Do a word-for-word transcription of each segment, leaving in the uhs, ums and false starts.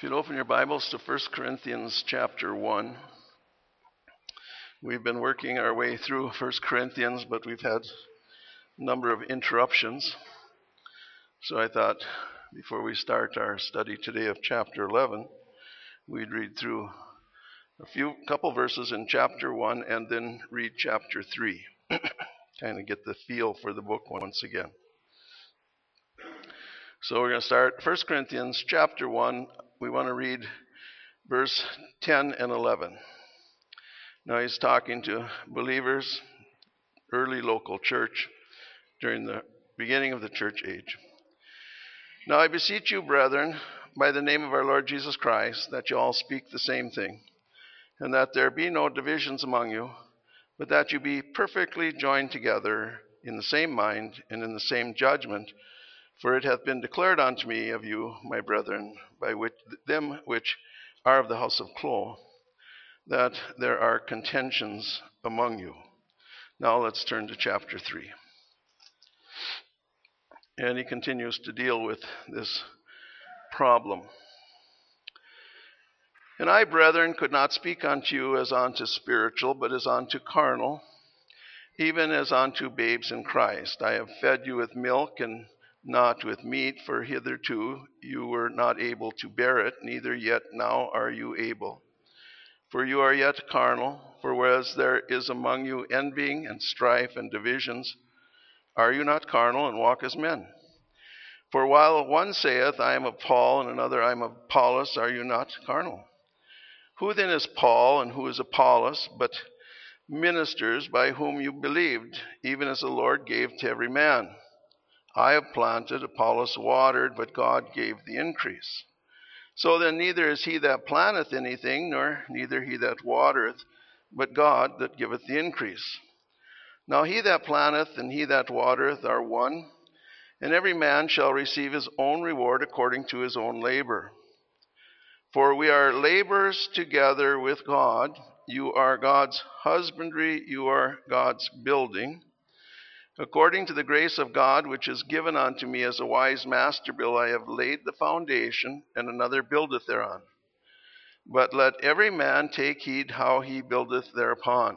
If you'd open your Bibles to First Corinthians chapter one. We've been working our way through First Corinthians, but we've had a number of interruptions. So I thought before we start our study today of chapter eleven, we'd read through a few couple verses in chapter one and then read chapter three. Kind of get the feel for the book once again. So we're going to start First Corinthians chapter one. We want to read verse ten and eleven. Now he's talking to believers, early local church, during the beginning of the church age. Now I beseech you, brethren, by the name of our Lord Jesus Christ, that you all speak the same thing, and that there be no divisions among you, but that you be perfectly joined together in the same mind and in the same judgment. For it hath been declared unto me of you, my brethren, by which them which are of the house of Chloe, that there are contentions among you. Now let's turn to chapter three. And he continues to deal with this problem. And I, brethren, could not speak unto you as unto spiritual, but as unto carnal, even as unto babes in Christ. I have fed you with milk and not with meat, for hitherto you were not able to bear it, neither yet now are you able. For you are yet carnal, for whereas there is among you envying and strife and divisions, are you not carnal and walk as men? For while one saith, I am of Paul, and another, I am of Apollos, are you not carnal? Who then is Paul and who is Apollos, but ministers by whom you believed, even as the Lord gave to every man? I have planted, Apollos watered, but God gave the increase. So then neither is he that planteth anything, nor neither he that watereth, but God that giveth the increase. Now he that planteth and he that watereth are one, and every man shall receive his own reward according to his own labor. For we are laborers together with God. You are God's husbandry, you are God's building. According to the grace of God, which is given unto me as a wise master builder, I have laid the foundation, and another buildeth thereon. But let every man take heed how he buildeth thereupon.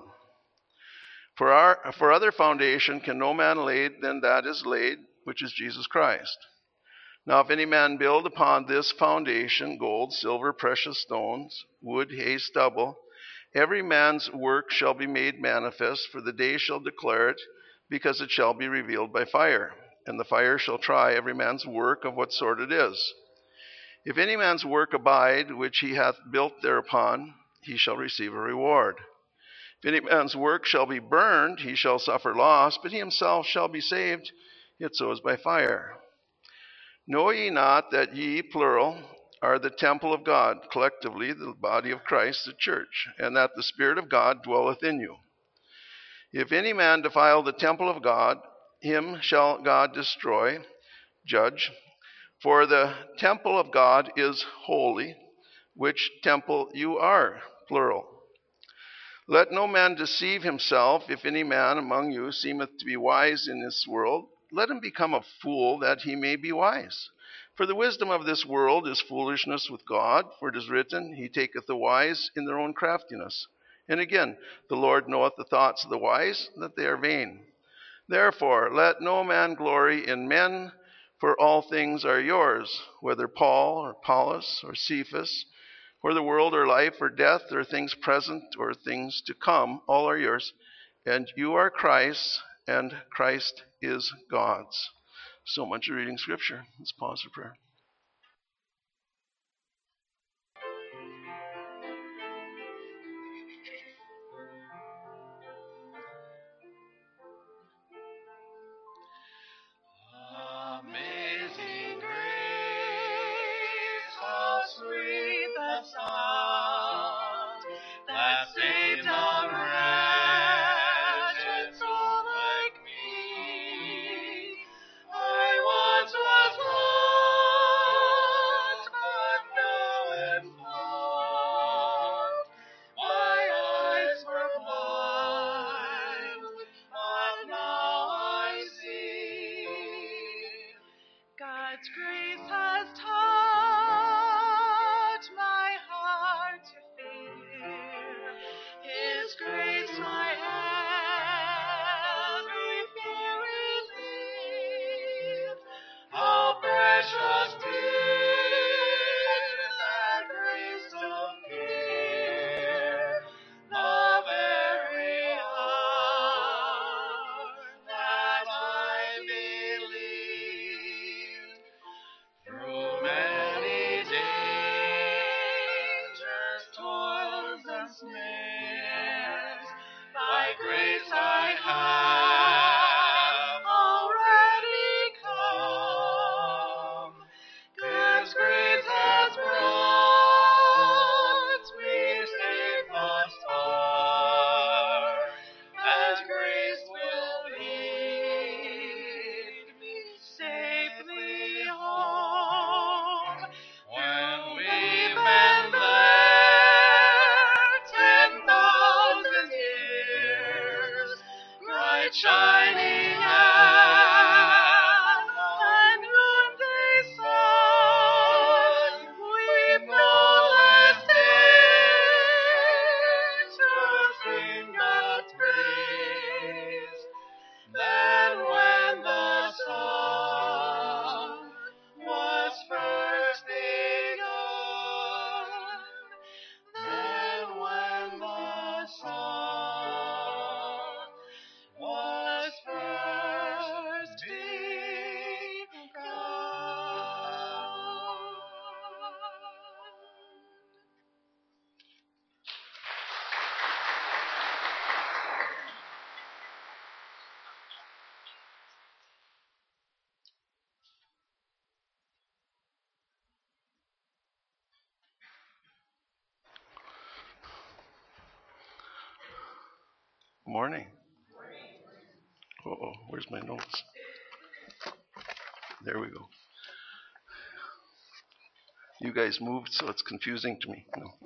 For our for other foundation can no man lay than that is laid, which is Jesus Christ. Now if any man build upon this foundation gold, silver, precious stones, wood, hay, stubble, every man's work shall be made manifest, for the day shall declare it, because it shall be revealed by fire, and the fire shall try every man's work of what sort it is. If any man's work abide, which he hath built thereupon, he shall receive a reward. If any man's work shall be burned, he shall suffer loss, but he himself shall be saved, yet so is by fire. Know ye not that ye, plural, are the temple of God, collectively the body of Christ, the church, and that the Spirit of God dwelleth in you? If any man defile the temple of God, him shall God destroy, judge. For the temple of God is holy, which temple you are, plural. Let no man deceive himself. If any man among you seemeth to be wise in this world, let him become a fool, that he may be wise. For the wisdom of this world is foolishness with God, for it is written, He taketh the wise in their own craftiness. And again, the Lord knoweth the thoughts of the wise, that they are vain. Therefore, let no man glory in men, for all things are yours, whether Paul or Apollos or Cephas, or the world or life or death, or things present or things to come, all are yours. And you are Christ's, and Christ is God's. So much reading Scripture. Let's pause for prayer. Amazing grace, how sweet the sound that saved a wretched soul like me. I once was lost, morning. Uh-oh, where's my notes? There we go. You guys moved, so it's confusing to me. No.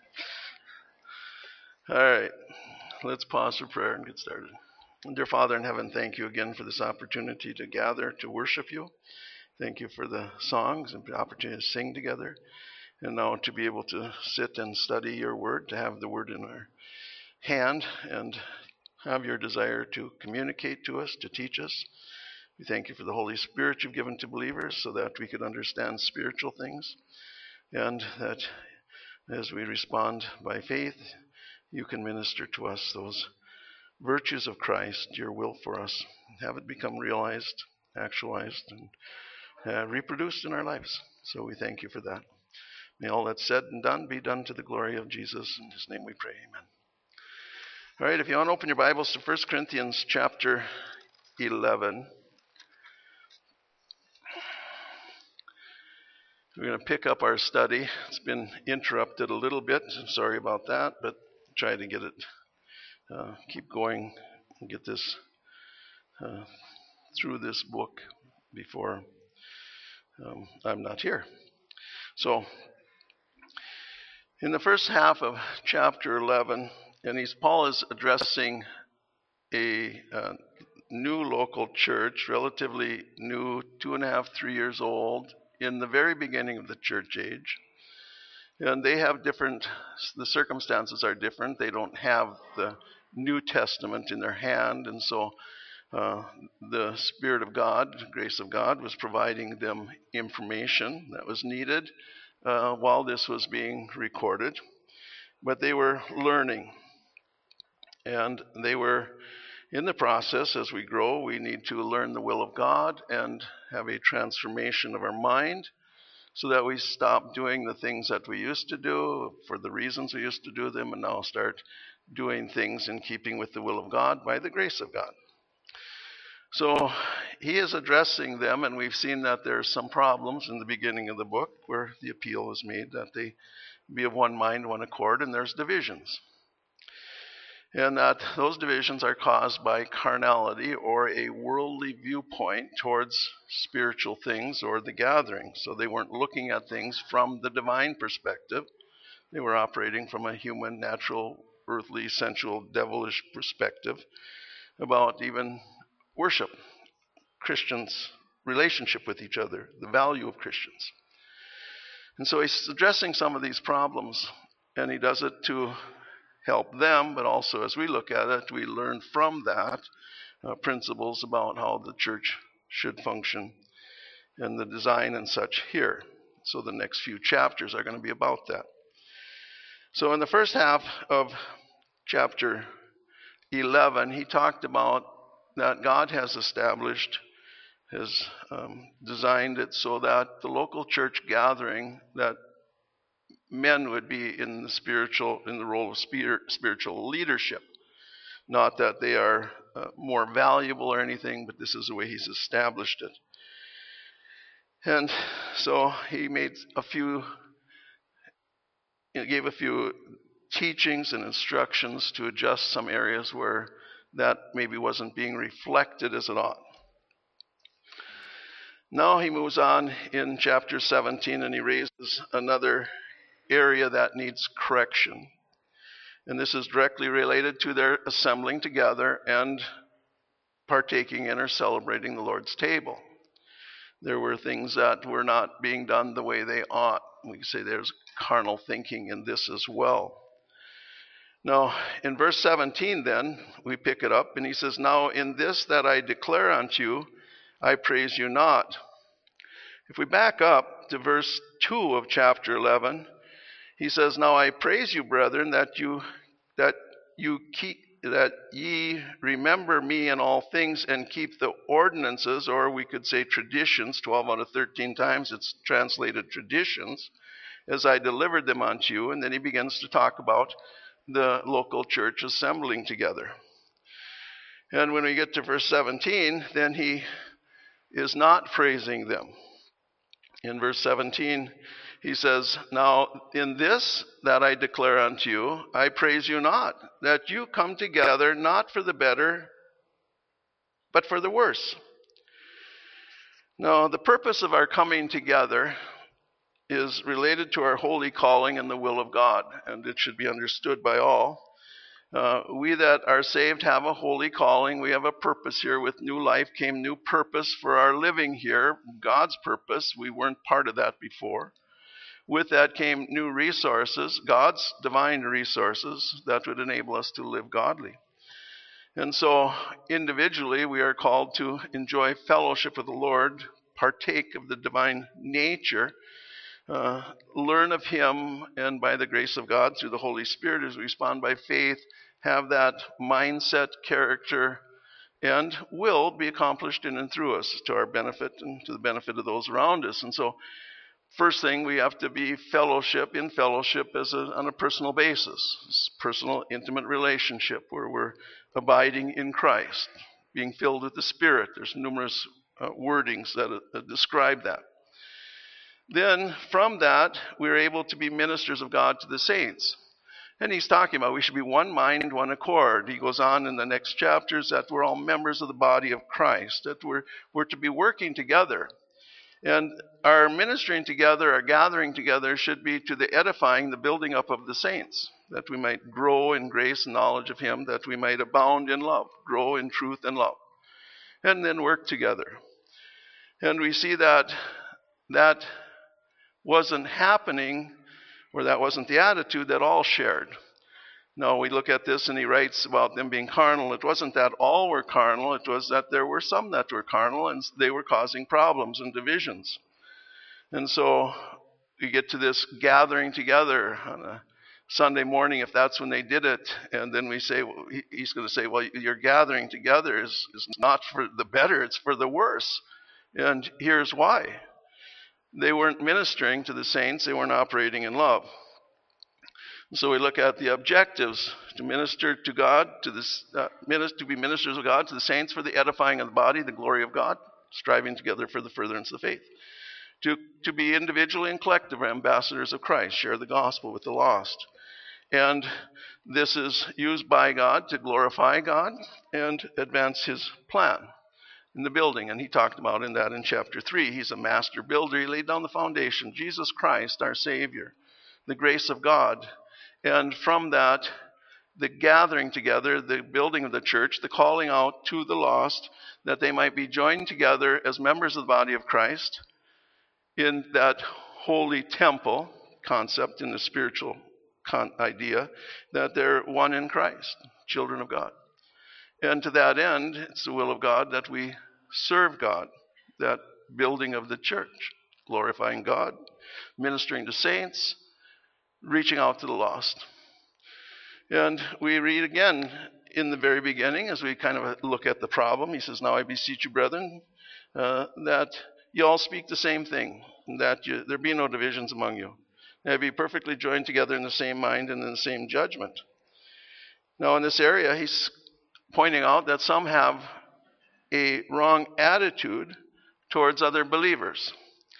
All right, let's pause for prayer and get started. Dear Father in heaven, thank you again for this opportunity to gather to worship you. Thank you for the songs and the opportunity to sing together. And now to be able to sit and study your word, to have the word in our hand and have your desire to communicate to us, to teach us. We thank you for the Holy Spirit you've given to believers so that we could understand spiritual things, and that as we respond by faith, you can minister to us those virtues of Christ, your will for us, have it become realized, actualized, and uh, reproduced in our lives. So we thank you for that. May all that's said and done be done to the glory of Jesus. In his name we pray, amen. All right, if you want to open your Bibles to First Corinthians chapter eleven. We're going to pick up our study. It's been interrupted a little bit. I'm sorry about that, but try to get it, uh, keep going and get this uh, through this book before um, I'm not here. So, in the first half of chapter eleven, and he's, Paul is addressing a uh, new local church, relatively new, two and a half, three years old, in the very beginning of the church age. And they have different, the circumstances are different. They don't have the New Testament in their hand, and so uh, the Spirit of God, the grace of God, was providing them information that was needed uh, while this was being recorded. But they were learning, and they were in the process. As we grow, we need to learn the will of God and have a transformation of our mind so that we stop doing the things that we used to do for the reasons we used to do them, and now start doing things in keeping with the will of God by the grace of God. So he is addressing them, and we've seen that there are some problems in the beginning of the book where the appeal is made that they be of one mind, one accord, and there's divisions. And that those divisions are caused by carnality or a worldly viewpoint towards spiritual things or the gathering. So they weren't looking at things from the divine perspective. They were operating from a human, natural, earthly, sensual, devilish perspective about even worship, Christians' relationship with each other, the value of Christians. And so he's addressing some of these problems, and he does it to help them, but also as we look at it, we learn from that uh, principles about how the church should function and the design and such here. So the next few chapters are going to be about that. So in the first half of chapter eleven, he talked about that God has established, has um, designed it so that the local church gathering, that men would be in the spiritual, in the role of spirit, spiritual leadership. Not that they are uh, more valuable or anything, but this is the way he's established it. And so he made a few, he gave a few teachings and instructions to adjust some areas where that maybe wasn't being reflected as it ought. Now he moves on in chapter seventeen, and he raises another area that needs correction. And this is directly related to their assembling together and partaking in or celebrating the Lord's table. There were things that were not being done the way they ought. We can say there's carnal thinking in this as well. Now, in verse seventeen then, we pick it up, and he says, "Now in this that I declare unto you, I praise you not." If we back up to verse two of chapter eleven, he says, "Now I praise you, brethren, that you that you keep that ye remember me in all things and keep the ordinances," or we could say traditions. Twelve out of thirteen times it's translated traditions, "as I delivered them unto you." And then he begins to talk about the local church assembling together. And when we get to verse seventeen, then he is not praising them. In verse seventeen, he says, now in this that I declare unto you, I praise you not, that you come together not for the better, but for the worse. Now, the purpose of our coming together is related to our holy calling and the will of God, and it should be understood by all. Uh, we that are saved have a holy calling. We have a purpose here. With new life came new purpose for our living here, God's purpose. We weren't part of that before. With that came new resources, God's divine resources that would enable us to live godly. And so individually we are called to enjoy fellowship with the Lord, partake of the divine nature, uh, learn of him, and by the grace of God through the Holy Spirit as we respond by faith, have that mindset, character, and will be accomplished in and through us to our benefit and to the benefit of those around us. And so first thing, we have to be fellowship, in fellowship as a, on a personal basis. It's personal, intimate relationship where we're abiding in Christ, being filled with the Spirit. There's numerous uh, wordings that uh, describe that. Then from that, we're able to be ministers of God to the saints. And he's talking about we should be one mind, one accord. He goes on in the next chapters that we're all members of the body of Christ, that we're, we're to be working together. And our ministering together, our gathering together should be to the edifying, the building up of the saints, that we might grow in grace and knowledge of him, that we might abound in love, grow in truth and love, and then work together. And we see that that wasn't happening, or that wasn't the attitude that all shared. No, we look at this and he writes about them being carnal. It wasn't that all were carnal. It was that there were some that were carnal and they were causing problems and divisions. And so we get to this gathering together on a Sunday morning, if that's when they did it. And then we say, well, he's going to say, well, your gathering together is, is not for the better, it's for the worse. And here's why. They weren't ministering to the saints. They weren't operating in love. So we look at the objectives: to minister to God, to this, uh, minister, to be ministers of God to the saints for the edifying of the body, the glory of God, striving together for the furtherance of the faith. To, to be individually and collectively ambassadors of Christ, share the gospel with the lost. And this is used by God to glorify God and advance his plan in the building. And he talked about in that in chapter three. He's a master builder. He laid down the foundation. Jesus Christ, our Savior, the grace of God. And from that, the gathering together, the building of the church, the calling out to the lost, that they might be joined together as members of the body of Christ in that holy temple concept, in the spiritual con- idea, that they're one in Christ, children of God. And to that end, it's the will of God that we serve God, that building of the church, glorifying God, ministering to saints, reaching out to the lost. And we read again in the very beginning, as we kind of look at the problem, he says, now I beseech you, brethren, uh, that you all speak the same thing, that you, there be no divisions among you, and be perfectly joined together in the same mind and in the same judgment. Now in this area, he's pointing out that some have a wrong attitude towards other believers.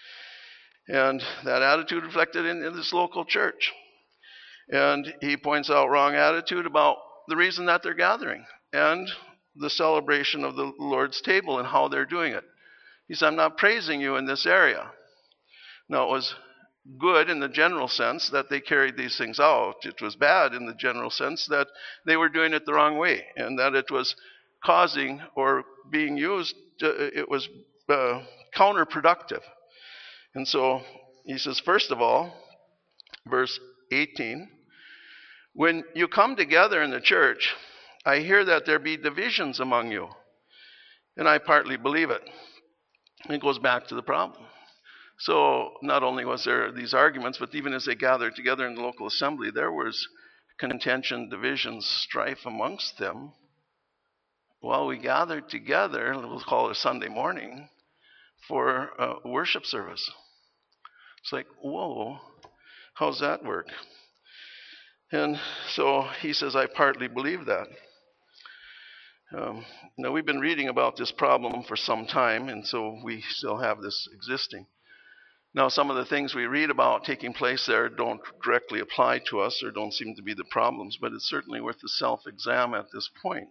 And that attitude reflected in, in this local church. And he points out wrong attitude about the reason that they're gathering and the celebration of the Lord's table and how they're doing it. He said, I'm not praising you in this area. Now, it was good in the general sense that they carried these things out. It was bad in the general sense that they were doing it the wrong way and that it was causing or being used, to, it was uh, counterproductive. And so he says, first of all, verse eighteen, when you come together in the church, I hear that there be divisions among you. And I partly believe it. It goes back to the problem. So not only was there these arguments, but even as they gathered together in the local assembly, there was contention, divisions, strife amongst them. While we gathered together, we'll call it a Sunday morning, for a worship service. It's like, whoa, how's that work? And so he says, I partly believe that. Um, now, we've been reading about this problem for some time, and so we still have this existing. Now, some of the things we read about taking place there don't directly apply to us or don't seem to be the problems, but it's certainly worth the self-exam at this point.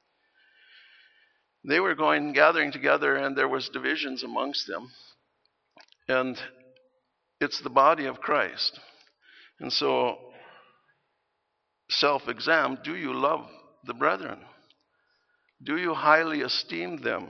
They were going, gathering together, and there was divisions amongst them. And it's the body of Christ. And so, self-exam, do you love the brethren? Do you highly esteem them?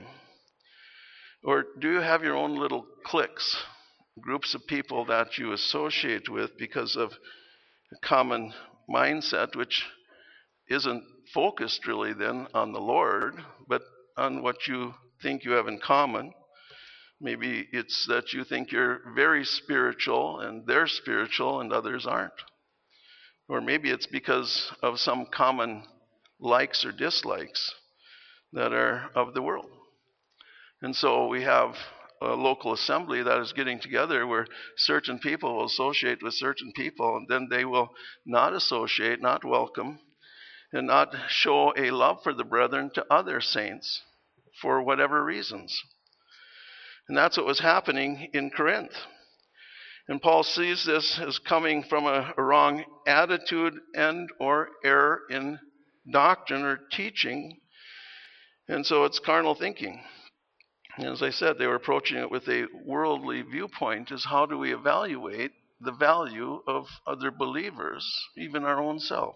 Or do you have your own little cliques, groups of people that you associate with because of a common mindset, which isn't focused really then on the Lord, but on what you think you have in common? Maybe it's that you think you're very spiritual and they're spiritual and others aren't. Or maybe it's because of some common likes or dislikes that are of the world. And so we have a local assembly that is getting together where certain people will associate with certain people, and then they will not associate, not welcome, and not show a love for the brethren to other saints for whatever reasons. And that's what was happening in Corinth. And Paul sees this as coming from a, a wrong attitude and or error in doctrine or teaching. And so it's carnal thinking. And as I said, they were approaching it with a worldly viewpoint, is how do we evaluate the value of other believers, even our own self?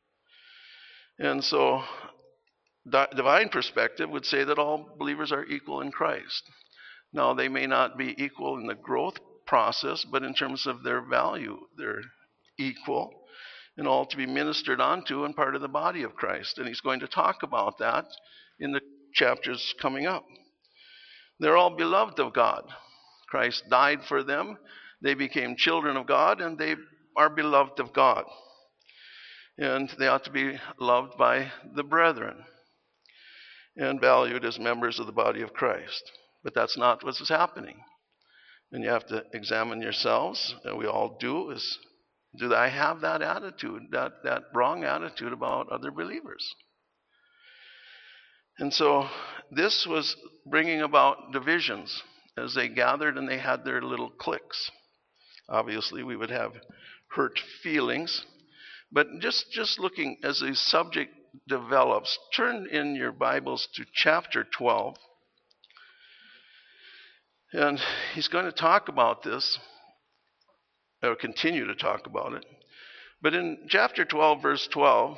And so divine perspective would say that all believers are equal in Christ. Now, they may not be equal in the growth process, but in terms of their value, they're equal and all to be ministered onto and part of the body of Christ. And he's going to talk about that in the chapters coming up. They're all beloved of God. Christ died for them. They became children of God, and they are beloved of God. And they ought to be loved by the brethren and valued as members of the body of Christ. But that's not what's happening. And you have to examine yourselves, and we all do, is do I have that attitude, that, that wrong attitude about other believers? And so this was bringing about divisions as they gathered and they had their little cliques. Obviously, we would have hurt feelings. But just, just looking as the subject develops, turn in your Bibles to chapter twelve. And he's going to talk about this, or continue to talk about it. But in chapter twelve, verse twelve,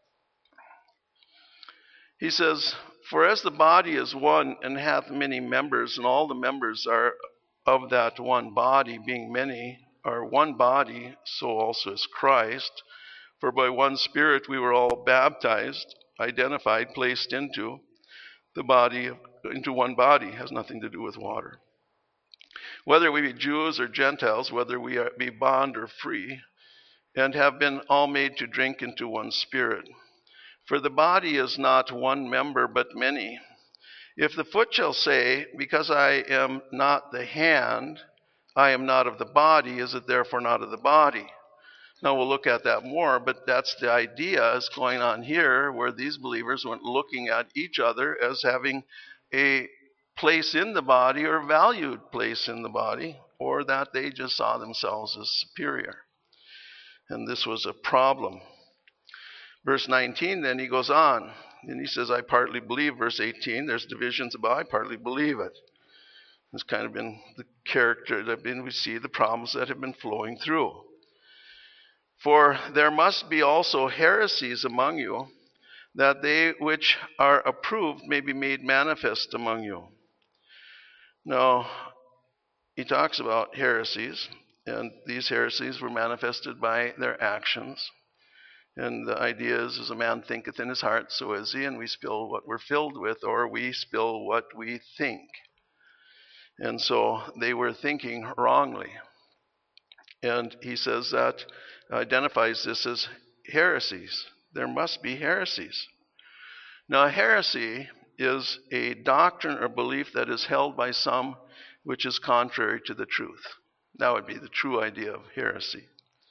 he says, "For as the body is one and hath many members, and all the members are of that one body, being many are one body, so also is Christ. For by one Spirit we were all baptized, identified, placed into the body, into one body." Has nothing to do with water. "Whether we be Jews or Gentiles, whether we be bond or free, and have been all made to drink into one Spirit. For the body is not one member, but many. If the foot shall say, Because I am not the hand, I am not of the body, is it therefore not of the body?" Now we'll look at that more, but that's the idea is going on here, where these believers went looking at each other as having a place in the body or valued place in the body, or that they just saw themselves as superior. And this was a problem. Verse nineteen, then he goes on, and he says, "I partly believe." Verse eighteen, there's divisions about, "I partly believe it." It's kind of been the character that been, we see the problems that have been flowing through. "For there must be also heresies among you, that they which are approved may be made manifest among you." Now, he talks about heresies, and these heresies were manifested by their actions. And the idea is, as a man thinketh in his heart, so is he, and we spill what we're filled with, or we spill what we think. And so they were thinking wrongly. And he says that, identifies this as heresies. There must be heresies. Now, a heresy is a doctrine or belief that is held by some which is contrary to the truth. That would be the true idea of heresy.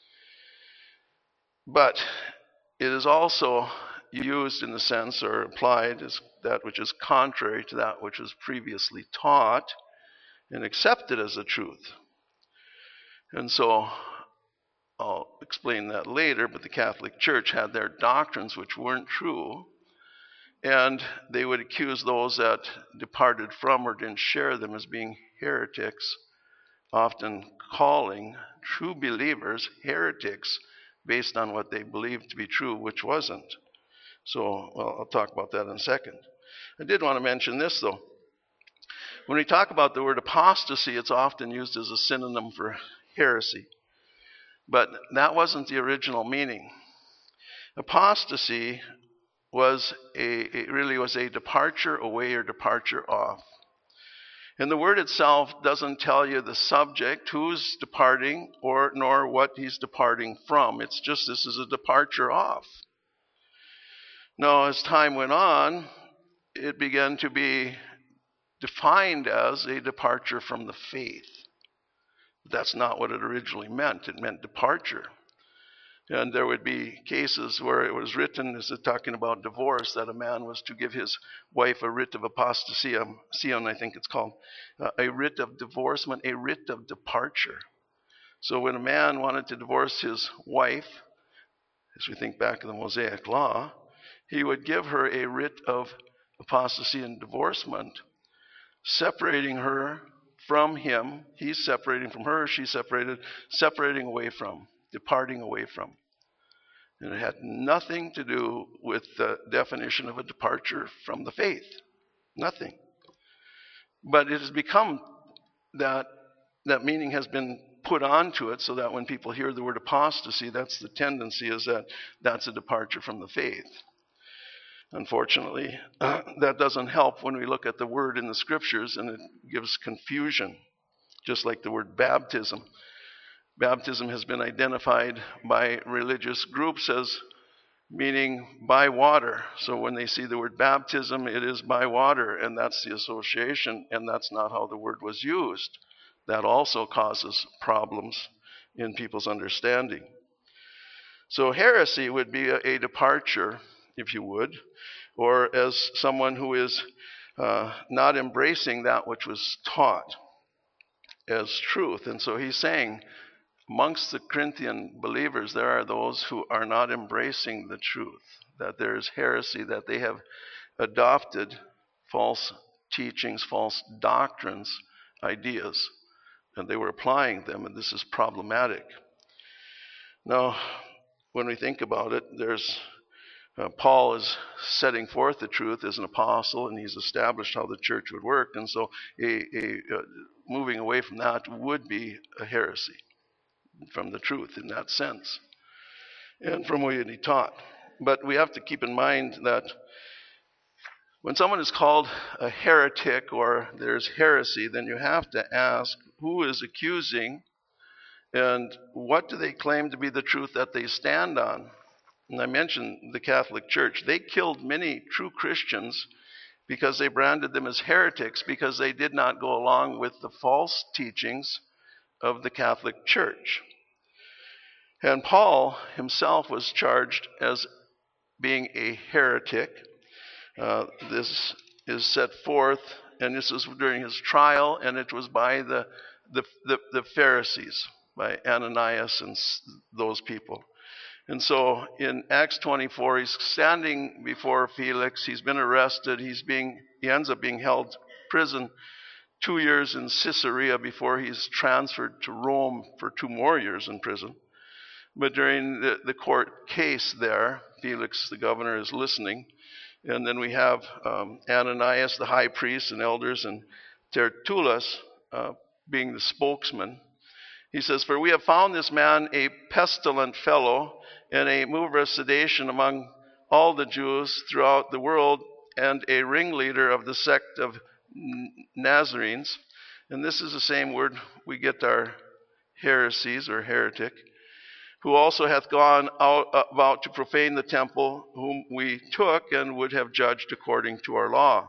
But it is also used in the sense, or applied as that which is contrary to that which was previously taught and accepted as the truth. And so I'll explain that later, but the Catholic Church had their doctrines which weren't true, and they would accuse those that departed from or didn't share them as being heretics, often calling true believers heretics based on what they believed to be true, which wasn't. So well, I'll talk about that in a second. I did want to mention this, though. When we talk about the word apostasy, it's often used as a synonym for heresy. But that wasn't the original meaning. Apostasy was a, it really was a departure away or departure off. And the word itself doesn't tell you the subject, who's departing, or nor what he's departing from. It's just this is a departure off. Now, as time went on, it began to be defined as a departure from the faith. That's not what it originally meant. It meant departure. And there would be cases where it was written, as it's talking about divorce, that a man was to give his wife a writ of apostasy, Sion, I think it's called, uh, a writ of divorcement, a writ of departure. So when a man wanted to divorce his wife, as we think back to the Mosaic Law, he would give her a writ of apostasy and divorcement, separating her from him. He's separating from her, she's separated, separating away from, departing away from. And it had nothing to do with the definition of a departure from the faith. Nothing. But it has become that that meaning has been put onto it so that when people hear the word apostasy, that's the tendency, is that that's a departure from the faith. Unfortunately, uh, that doesn't help when we look at the word in the scriptures, and it gives confusion, just like the word baptism. Baptism has been identified by religious groups as meaning by water. So when they see the word baptism, it is by water, and that's the association, and that's not how the word was used. That also causes problems in people's understanding. So heresy would be a, a departure, if you would, or as someone who is uh, not embracing that which was taught as truth. And so he's saying, amongst the Corinthian believers, there are those who are not embracing the truth, that there is heresy, that they have adopted false teachings, false doctrines, ideas, and they were applying them, and this is problematic. Now, when we think about it, there's uh, Paul is setting forth the truth as an apostle, and he's established how the church would work, and so a, a, uh, moving away from that would be a heresy from the truth in that sense, and from what he taught. But we have to keep in mind that when someone is called a heretic or there's heresy, then you have to ask who is accusing and what do they claim to be the truth that they stand on. And I mentioned the Catholic Church. They killed many true Christians because they branded them as heretics because they did not go along with the false teachings of the Catholic Church. And Paul himself was charged as being a heretic. Uh, this is set forth, and this was during his trial, and it was by the the, the, the Pharisees, by Ananias and those people. And so in Acts twenty-four, he's standing before Felix. He's been arrested. He's being he ends up being held prison two years in Caesarea before he's transferred to Rome for two more years in prison. But during the, the court case there, Felix, the governor, is listening. And then we have um, Ananias, the high priest, and elders, and Tertullus uh, being the spokesman. He says, "For we have found this man a pestilent fellow and a mover of sedition among all the Jews throughout the world, and a ringleader of the sect of Nazarenes." And this is the same word we get our heresies or heretic. "Who also hath gone out about to profane the temple, whom we took and would have judged according to our law."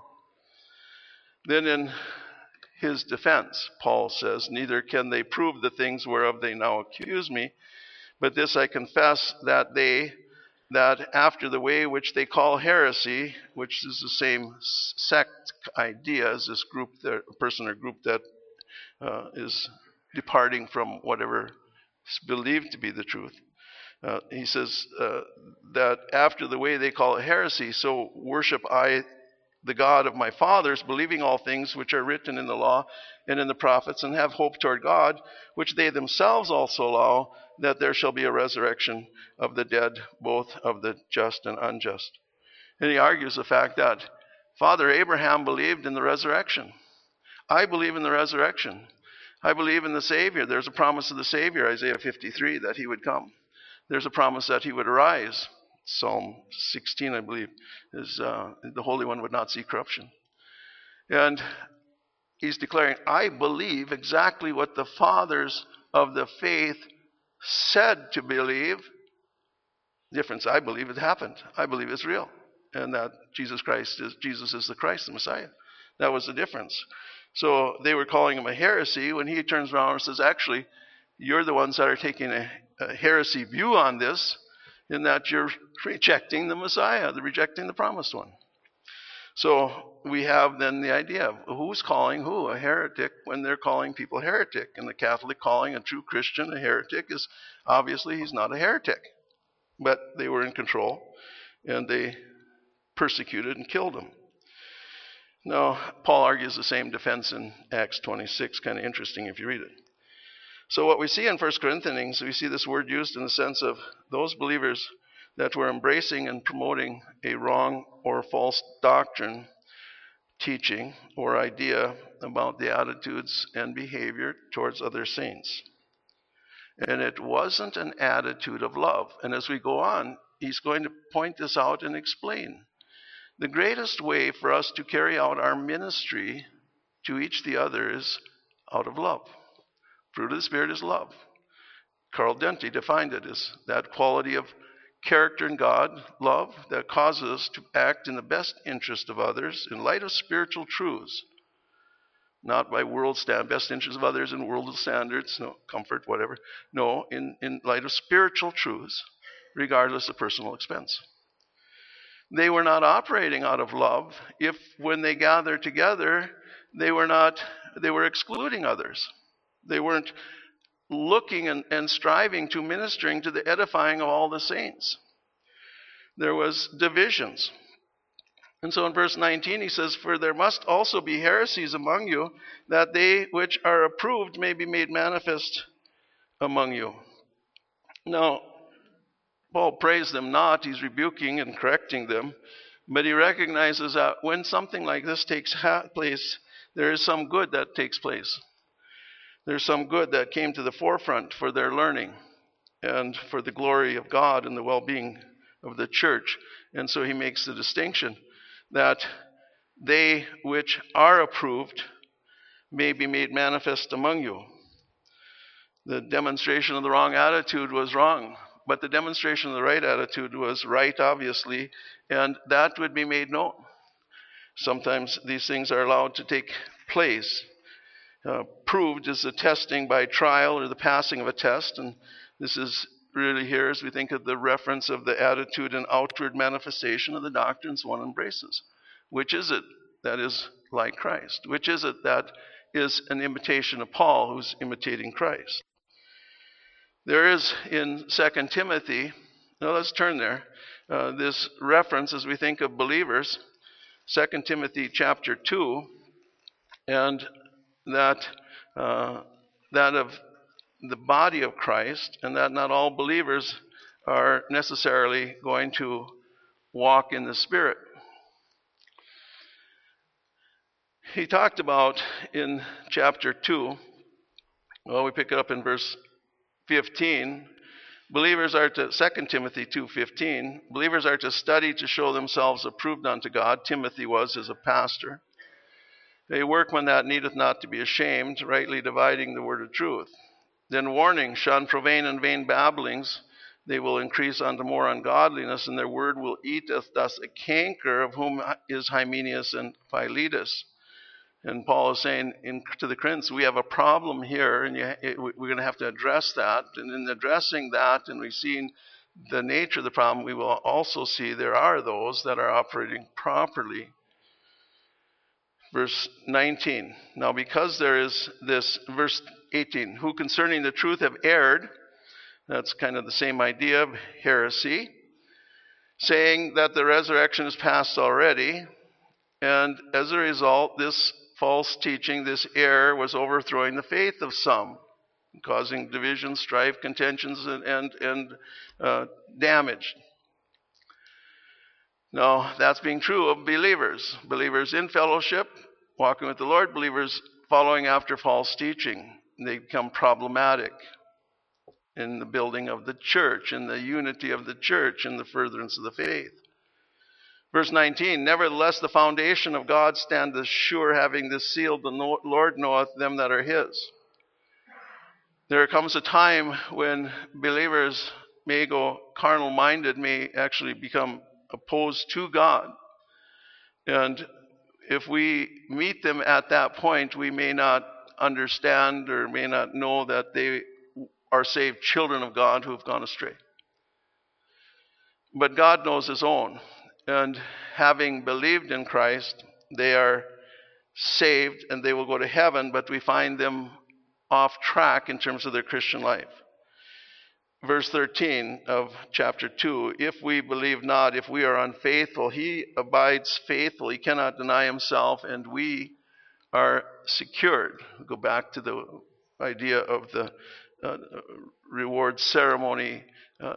Then in his defense, Paul says, "Neither can they prove the things whereof they now accuse me, but this I confess, that they, that after the way which they call heresy," which is the same sect idea as this group, the person or group that uh, is departing from whatever is believed to be the truth. Uh, he says uh, that after the way they call it heresy, so worship I the God of my fathers, believing all things which are written in the law and in the prophets, and have hope toward God, which they themselves also allow, that there shall be a resurrection of the dead, both of the just and unjust. And he argues the fact that Father Abraham believed in the resurrection. I believe in the resurrection. I believe in the Savior. There's a promise of the Savior, Isaiah fifty-three, that he would come. There's a promise that he would arise. Psalm sixteen, I believe, is uh, the Holy One would not see corruption. And he's declaring, I believe exactly what the fathers of the faith said to believe. Difference, I believe it happened. I believe it's real. And that Jesus Christ is Jesus is the Christ, the Messiah. That was the difference. So they were calling him a heresy when he turns around and says, actually, you're the ones that are taking a, a heresy view on this, in that you're rejecting the Messiah, they're rejecting the promised one. So we have then the idea of who's calling who a heretic when they're calling people heretic. And the Catholic calling a true Christian a heretic is obviously he's not a heretic. But they were in control and they persecuted and killed him. Now, Paul argues the same defense in Acts twenty-six, kind of interesting if you read it. So what we see in First Corinthians, we see this word used in the sense of those believers that were embracing and promoting a wrong or false doctrine, teaching, or idea about the attitudes and behavior towards other saints. And it wasn't an attitude of love. And as we go on, he's going to point this out and explain. The greatest way for us to carry out our ministry to each the other is out of love. Fruit of the Spirit is love. Carl Dente defined it as that quality of character in God, love, that causes us to act in the best interest of others in light of spiritual truths, not by world stand, best interest of others in worldly standards, no comfort, whatever. No, in, in light of spiritual truths, regardless of personal expense. They were not operating out of love if, when they gathered together, they were not, they were excluding others. They weren't looking and, and striving to ministering to the edifying of all the saints. There was divisions. And so in verse nineteen he says, for there must also be heresies among you, that they which are approved may be made manifest among you. Now, Paul praised them not, he's rebuking and correcting them, but he recognizes that when something like this takes place, there is some good that takes place. There's some good that came to the forefront for their learning and for the glory of God and the well-being of the church. And so he makes the distinction that they which are approved may be made manifest among you. The demonstration of the wrong attitude was wrong, but the demonstration of the right attitude was right, obviously, and that would be made known. Sometimes these things are allowed to take place. Uh, proved is the testing by trial or the passing of a test, and this is really here as we think of the reference of the attitude and outward manifestation of the doctrines one embraces. Which is it that is like Christ? Which is it that is an imitation of Paul, who's imitating Christ? There is in Second Timothy, now let's turn there, uh, this reference as we think of believers, Second Timothy chapter two, and that uh, that of the body of Christ, and that not all believers are necessarily going to walk in the Spirit. He talked about in chapter two, well, we pick it up in verse fifteen. Believers are to, Second Timothy two fifteen, believers are to study to show themselves approved unto God. Timothy was as a pastor. A workman that needeth not to be ashamed, rightly dividing the word of truth. Then warning, shun profane and vain babblings. They will increase unto more ungodliness, and their word will eat thus a canker, of whom is Hymenaeus and Philetus. And Paul is saying in, to the Corinthians, we have a problem here, and you, it, we're going to have to address that. And in addressing that, and we've seen the nature of the problem, we will also see there are those that are operating properly. Verse nineteen. Now because there is this, verse eighteen, who concerning the truth have erred. That's kind of the same idea of heresy, saying that the resurrection is past already. And as a result, this false teaching, this error, was overthrowing the faith of some, causing division, strife, contentions, and, and, and uh, damage. Now, that's being true of believers. Believers in fellowship, walking with the Lord, believers following after false teaching. They become problematic in the building of the church, in the unity of the church, in the furtherance of the faith. Verse nineteen, nevertheless the foundation of God standeth sure, having this seal, the Lord knoweth them that are his. There comes a time when believers may go carnal-minded, may actually become opposed to God. And if we meet them at that point, we may not understand or may not know that they are saved children of God who have gone astray. But God knows his own. And having believed in Christ, they are saved and they will go to heaven, but we find them off track in terms of their Christian life. Verse thirteen of chapter two, if we believe not, if we are unfaithful, he abides faithful, he cannot deny himself, and we are secured. Go back to the idea of the uh, reward ceremony, uh,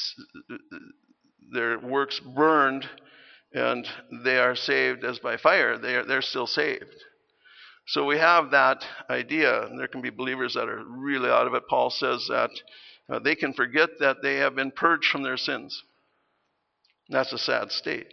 their works burned, and they are saved as by fire. They are, they're still saved. So we have that idea. There can be believers that are really out of it. Paul says that uh, they can forget that they have been purged from their sins. That's a sad state.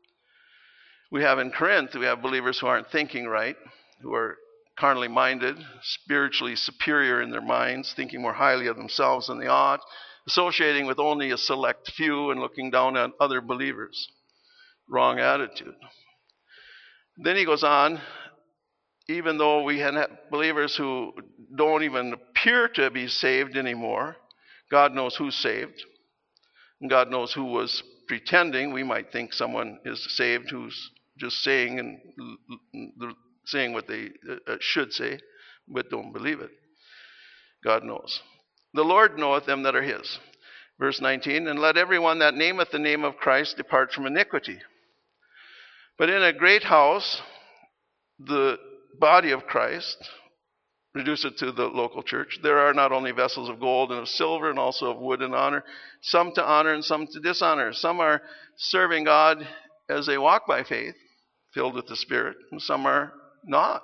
We have in Corinth, we have believers who aren't thinking right, who are carnally minded, spiritually superior in their minds, thinking more highly of themselves than they ought, associating with only a select few and looking down on other believers. Wrong attitude. Then he goes on, even though we have believers who don't even appear to be saved anymore, God knows who's saved. And God knows who was pretending. We might think someone is saved who's just saying and saying what they should say, but don't believe it. God knows. The Lord knoweth them that are his. Verse nineteen, and let everyone that nameth the name of Christ depart from iniquity. But in a great house, the body of Christ, reduce it to the local church, there are not only vessels of gold and of silver and also of wood and honor, some to honor and some to dishonor. Some are serving God as they walk by faith, filled with the Spirit, and some are not.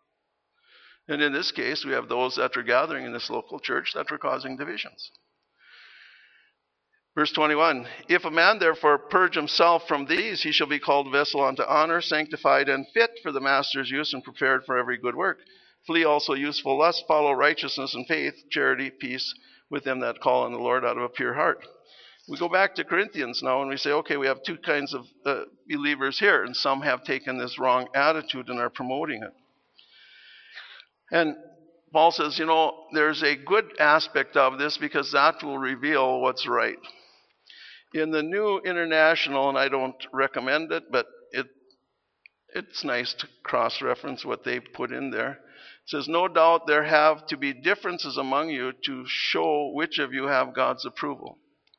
And in this case, we have those that are gathering in this local church that were causing divisions. Verse twenty-one, if a man therefore purge himself from these, he shall be called vessel unto honor, sanctified and fit for the master's use, and prepared for every good work. Flee also useful lust, follow righteousness and faith, charity, peace with them that call on the Lord out of a pure heart. We go back to Corinthians now and we say, okay, we have two kinds of uh, believers here, and some have taken this wrong attitude and are promoting it. And Paul says, you know, there's a good aspect of this because that will reveal what's right. In the New International, and I don't recommend it, but it it's nice to cross-reference what they put in there. It says, no doubt there have to be differences among you to show which of you have God's approval.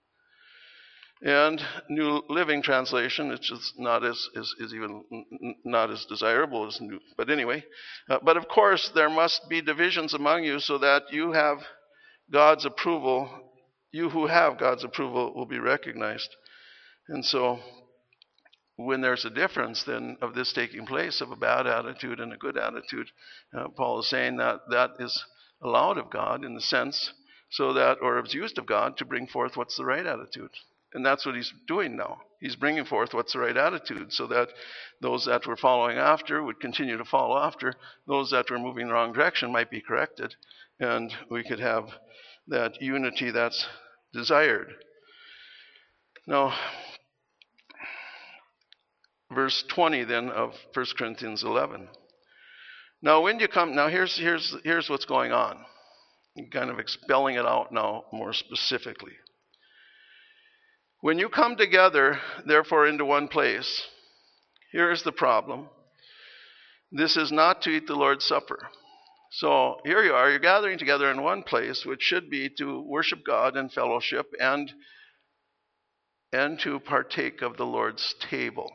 And New Living Translation, which is not as is, is even not as desirable as New, but anyway. Uh, but of course, there must be divisions among you so that you have God's approval. You who have God's approval will be recognized. And so, when there's a difference then of this taking place, of a bad attitude and a good attitude, uh, Paul is saying that that is allowed of God in the sense so that, or is used of God to bring forth what's the right attitude. And that's what he's doing now. He's bringing forth what's the right attitude so that those that were following after would continue to follow after. Those that were moving in the wrong direction might be corrected. And we could have that unity that's desired. Now, verse twenty then of First Corinthians eleven. Now when you come, now here's here's here's what's going on. I'm kind of spelling it out now more specifically. When you come together, therefore, into one place, here is the problem. This is not to eat the Lord's Supper. So here you are, you're gathering together in one place, which should be to worship God and fellowship and, and to partake of the Lord's table.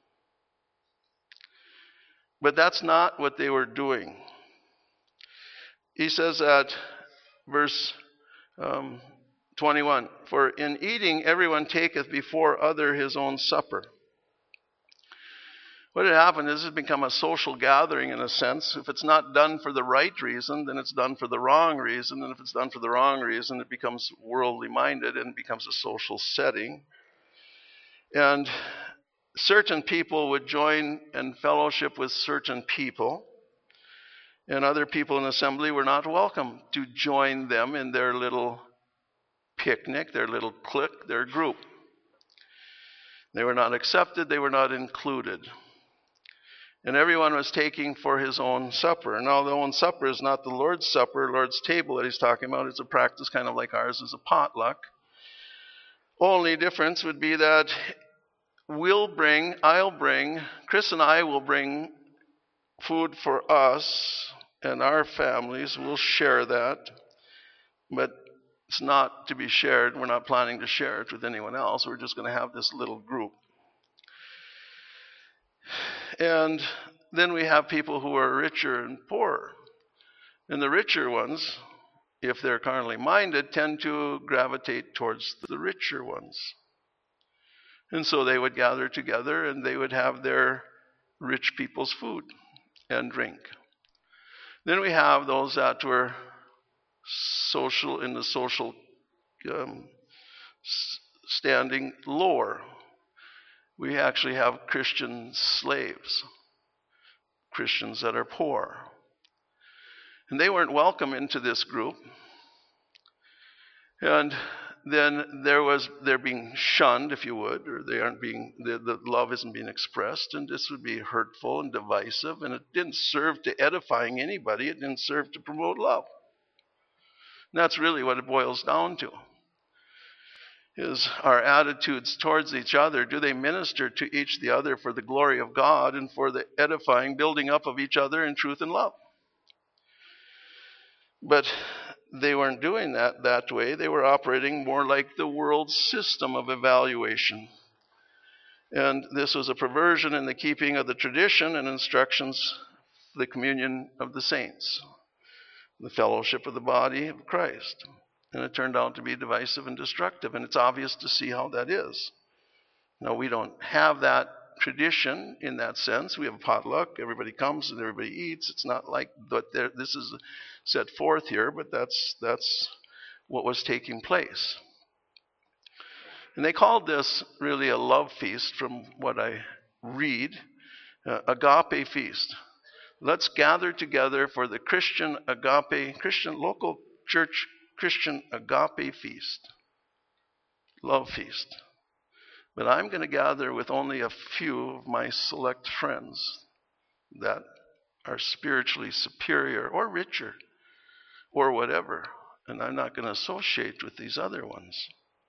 But that's not what they were doing. He says at verse um, twenty-one, "For in eating everyone taketh before other his own supper." What had happened is it's become a social gathering in a sense. If it's not done for the right reason, then it's done for the wrong reason. And if it's done for the wrong reason, it becomes worldly minded and becomes a social setting. And certain people would join and fellowship with certain people. And other people in assembly were not welcome to join them in their little picnic, their little clique, their group. They were not accepted, they were not included. And everyone was taking for his own supper. Now, the own supper is not the Lord's Supper, Lord's table that he's talking about. It's a practice kind of like ours is a potluck. Only difference would be that we'll bring, I'll bring, Chris and I will bring food for us and our families. We'll share that. But it's not to be shared. We're not planning to share it with anyone else. We're just going to have this little group. And then we have people who are richer and poorer. And the richer ones, if they're carnally minded, tend to gravitate towards the richer ones. And so they would gather together and they would have their rich people's food and drink. Then we have those that were social in the social um, standing lower. We actually have Christian slaves, Christians that are poor. And they weren't welcome into this group. And then there was, they're being shunned, if you would, or they aren't being, the, the love isn't being expressed, and this would be hurtful and divisive, and it didn't serve to edifying anybody, it didn't serve to promote love. And that's really what it boils down to. Is our attitudes towards each other, do they minister to each the other for the glory of God and for the edifying, building up of each other in truth and love? But they weren't doing that that way. They were operating more like the world's system of evaluation. And this was a perversion in the keeping of the tradition and instructions, the communion of the saints, the fellowship of the body of Christ. And it turned out to be divisive and destructive. And it's obvious to see how that is. Now, we don't have that tradition in that sense. We have a potluck. Everybody comes and everybody eats. It's not like that. This is set forth here, but that's, that's what was taking place. And they called this really a love feast from what I read, uh, agape feast. Let's gather together for the Christian agape, Christian local church Christian agape feast, love feast. But I'm going to gather with only a few of my select friends that are spiritually superior or richer or whatever. And I'm not going to associate with these other ones.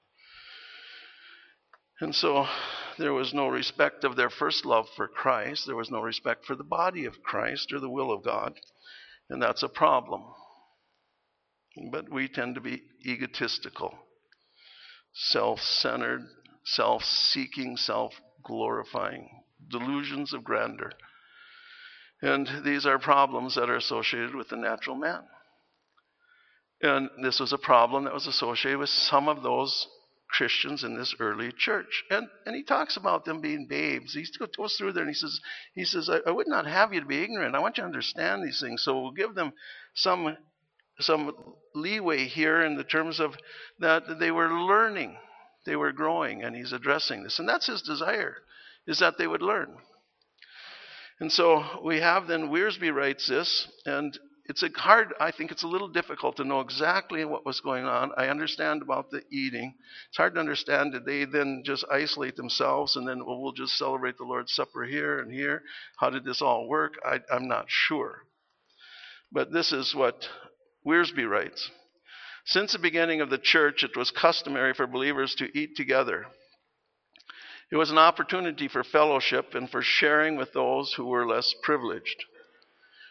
And so there was no respect of their first love for Christ. There was no respect for the body of Christ or the will of God. And that's a problem. But we tend to be egotistical, self-centered, self-seeking, self-glorifying, delusions of grandeur. And these are problems that are associated with the natural man. And this was a problem that was associated with some of those Christians in this early church. And and he talks about them being babes. He goes through there and he says, he says, I, I would not have you to be ignorant. I want you to understand these things. So we'll give them some some leeway here in the terms of that they were learning, they were growing, and he's addressing this. And that's his desire, is that they would learn. And so we have then, Wiersbe writes this, and it's a hard, I think it's a little difficult to know exactly what was going on. I understand about the eating. It's hard to understand, did they then just isolate themselves and then, well, we'll just celebrate the Lord's Supper here and here? How did this all work? I, I'm not sure. But this is what Wiersbe writes. Since the beginning of the church, it was customary for believers to eat together. It was an opportunity for fellowship and for sharing with those who were less privileged.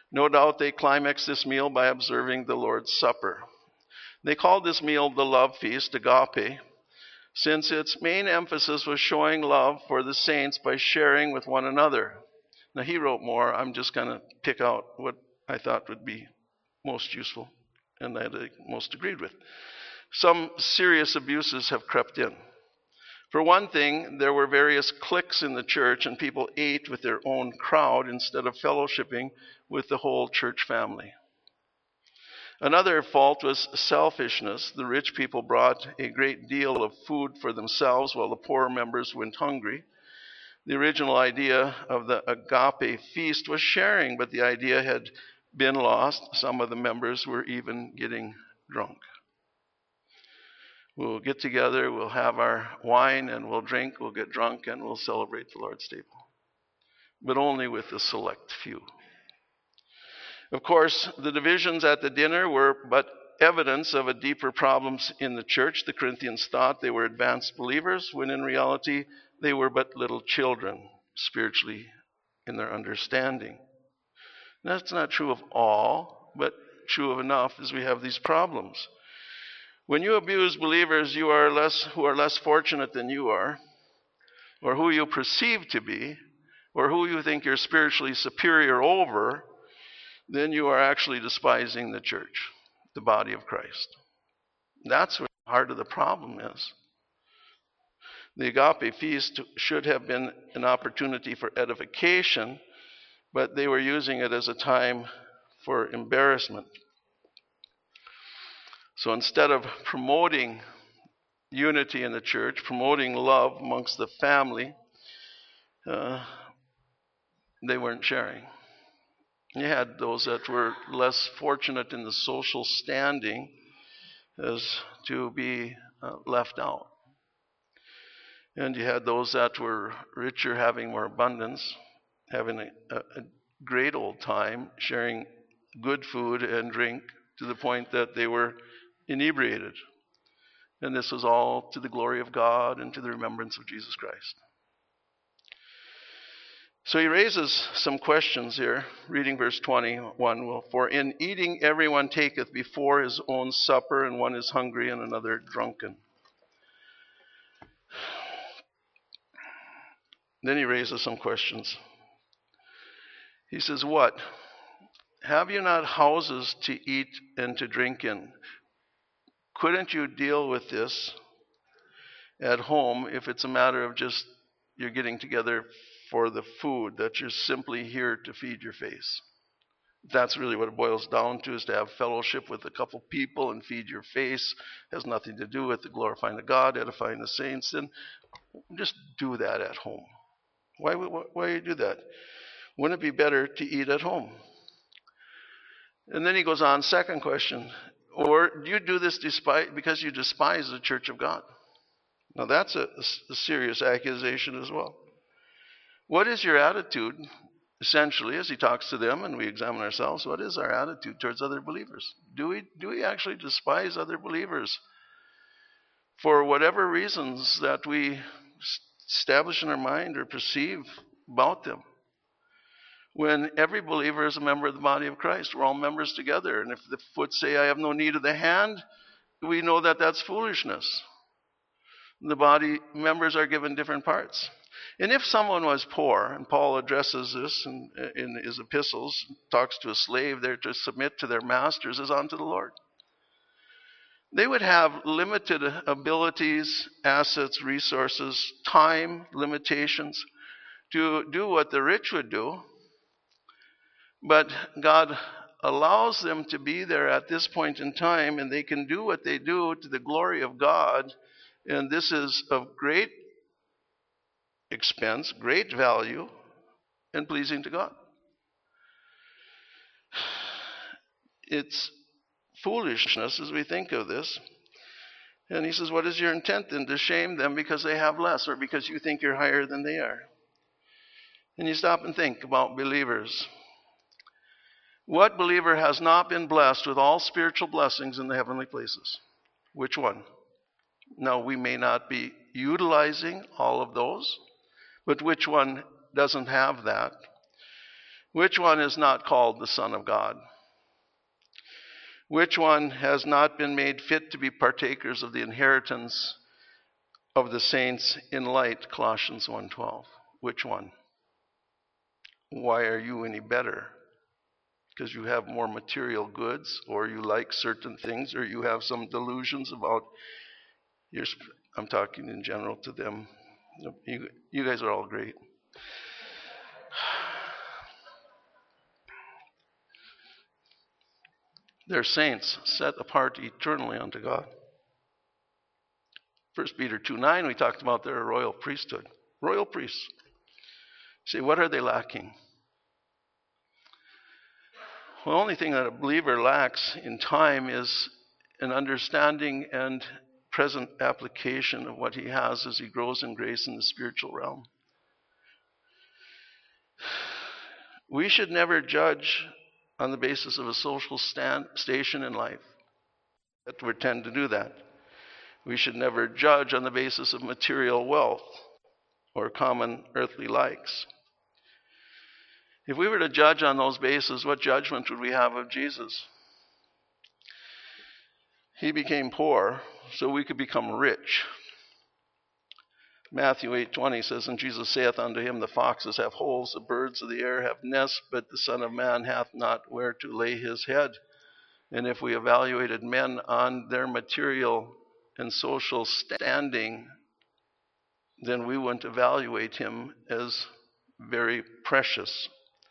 No doubt they climaxed this meal by observing the Lord's Supper. They called this meal the love feast, agape, since its main emphasis was showing love for the saints by sharing with one another. Now, he wrote more. I'm just going to pick out what I thought would be most useful and that I most agreed with. Some serious abuses have crept in. For one thing, there were various cliques in the church, and people ate with their own crowd instead of fellowshipping with the whole church family. Another fault was selfishness. The rich people brought a great deal of food for themselves while the poorer members went hungry. The original idea of the agape feast was sharing, but the idea had been lost. Some of the members were even getting drunk. We'll get together, we'll have our wine, and we'll drink, we'll get drunk, and we'll celebrate the Lord's table. But only with a select few. Of course, the divisions at the dinner were but evidence of a deeper problems in the church. The Corinthians thought they were advanced believers, when in reality they were but little children, spiritually in their understanding. And that's not true of all, but true of enough as we have these problems. When you abuse believers you are less, who are less fortunate than you are, or who you perceive to be, or who you think you're spiritually superior over, then you are actually despising the church, the body of Christ. That's where the heart of the problem is. The agape feast should have been an opportunity for edification, but they were using it as a time for embarrassment. So instead of promoting unity in the church, promoting love amongst the family, uh, they weren't sharing. You had those that were less fortunate in the social standing as to be uh, left out. And you had those that were richer, having more abundance, having a, a great old time, sharing good food and drink to the point that they were inebriated. And this was all to the glory of God and to the remembrance of Jesus Christ. So he raises some questions here, reading verse twenty-one. Well, for in eating everyone taketh before his own supper, and one is hungry and another drunken. Then he raises some questions. He says, what? Have you not houses to eat and to drink in? Couldn't you deal with this at home if it's a matter of just you're getting together for the food, that you're simply here to feed your face? That's really what it boils down to, is to have fellowship with a couple people and feed your face. It has nothing to do with the glorifying of God, edifying the saints. Then just do that at home. Why, why, why do you do that? Wouldn't it be better to eat at home? And then he goes on, second question. Or do you do this despite because you despise the church of God? Now that's a, a serious accusation as well. What is your attitude, essentially, as he talks to them and we examine ourselves? What is our attitude towards other believers? Do we do we actually despise other believers for whatever reasons that we establish in our mind or perceive about them? When every believer is a member of the body of Christ, we're all members together. And if the foot say, I have no need of the hand, we know that that's foolishness. The body members are given different parts. And if someone was poor, and Paul addresses this in, in his epistles, talks to a slave there to submit to their masters as unto the Lord. They would have limited abilities, assets, resources, time limitations to do what the rich would do. But God allows them to be there at this point in time, and they can do what they do to the glory of God. And this is of great expense, great value, and pleasing to God. It's foolishness as we think of this. And he says, what is your intent then? To shame them because they have less, or because you think you're higher than they are? And you stop and think about believers. What believer has not been blessed with all spiritual blessings in the heavenly places? Which one? Now, we may not be utilizing all of those, but which one doesn't have that? Which one is not called the Son of God? Which one has not been made fit to be partakers of the inheritance of the saints in light? Colossians one twelve. Which one? Why are you any better? Because you have more material goods, or you like certain things, or you have some delusions about your... I'm talking in general to them. You, you guys are all great. They're saints set apart eternally unto God. First Peter two nine, we talked about their royal priesthood. Royal priests. See, what are they lacking? Well, the only thing that a believer lacks in time is an understanding and present application of what he has as he grows in grace in the spiritual realm. We should never judge on the basis of a social stand, station in life. That we tend to do that. We should never judge on the basis of material wealth or common earthly likes. If we were to judge on those bases, what judgment would we have of Jesus? He became poor so we could become rich. Matthew eight twenty says, and Jesus saith unto him, the foxes have holes, the birds of the air have nests, but the Son of Man hath not where to lay his head. And if we evaluated men on their material and social standing, then we wouldn't evaluate him as very precious.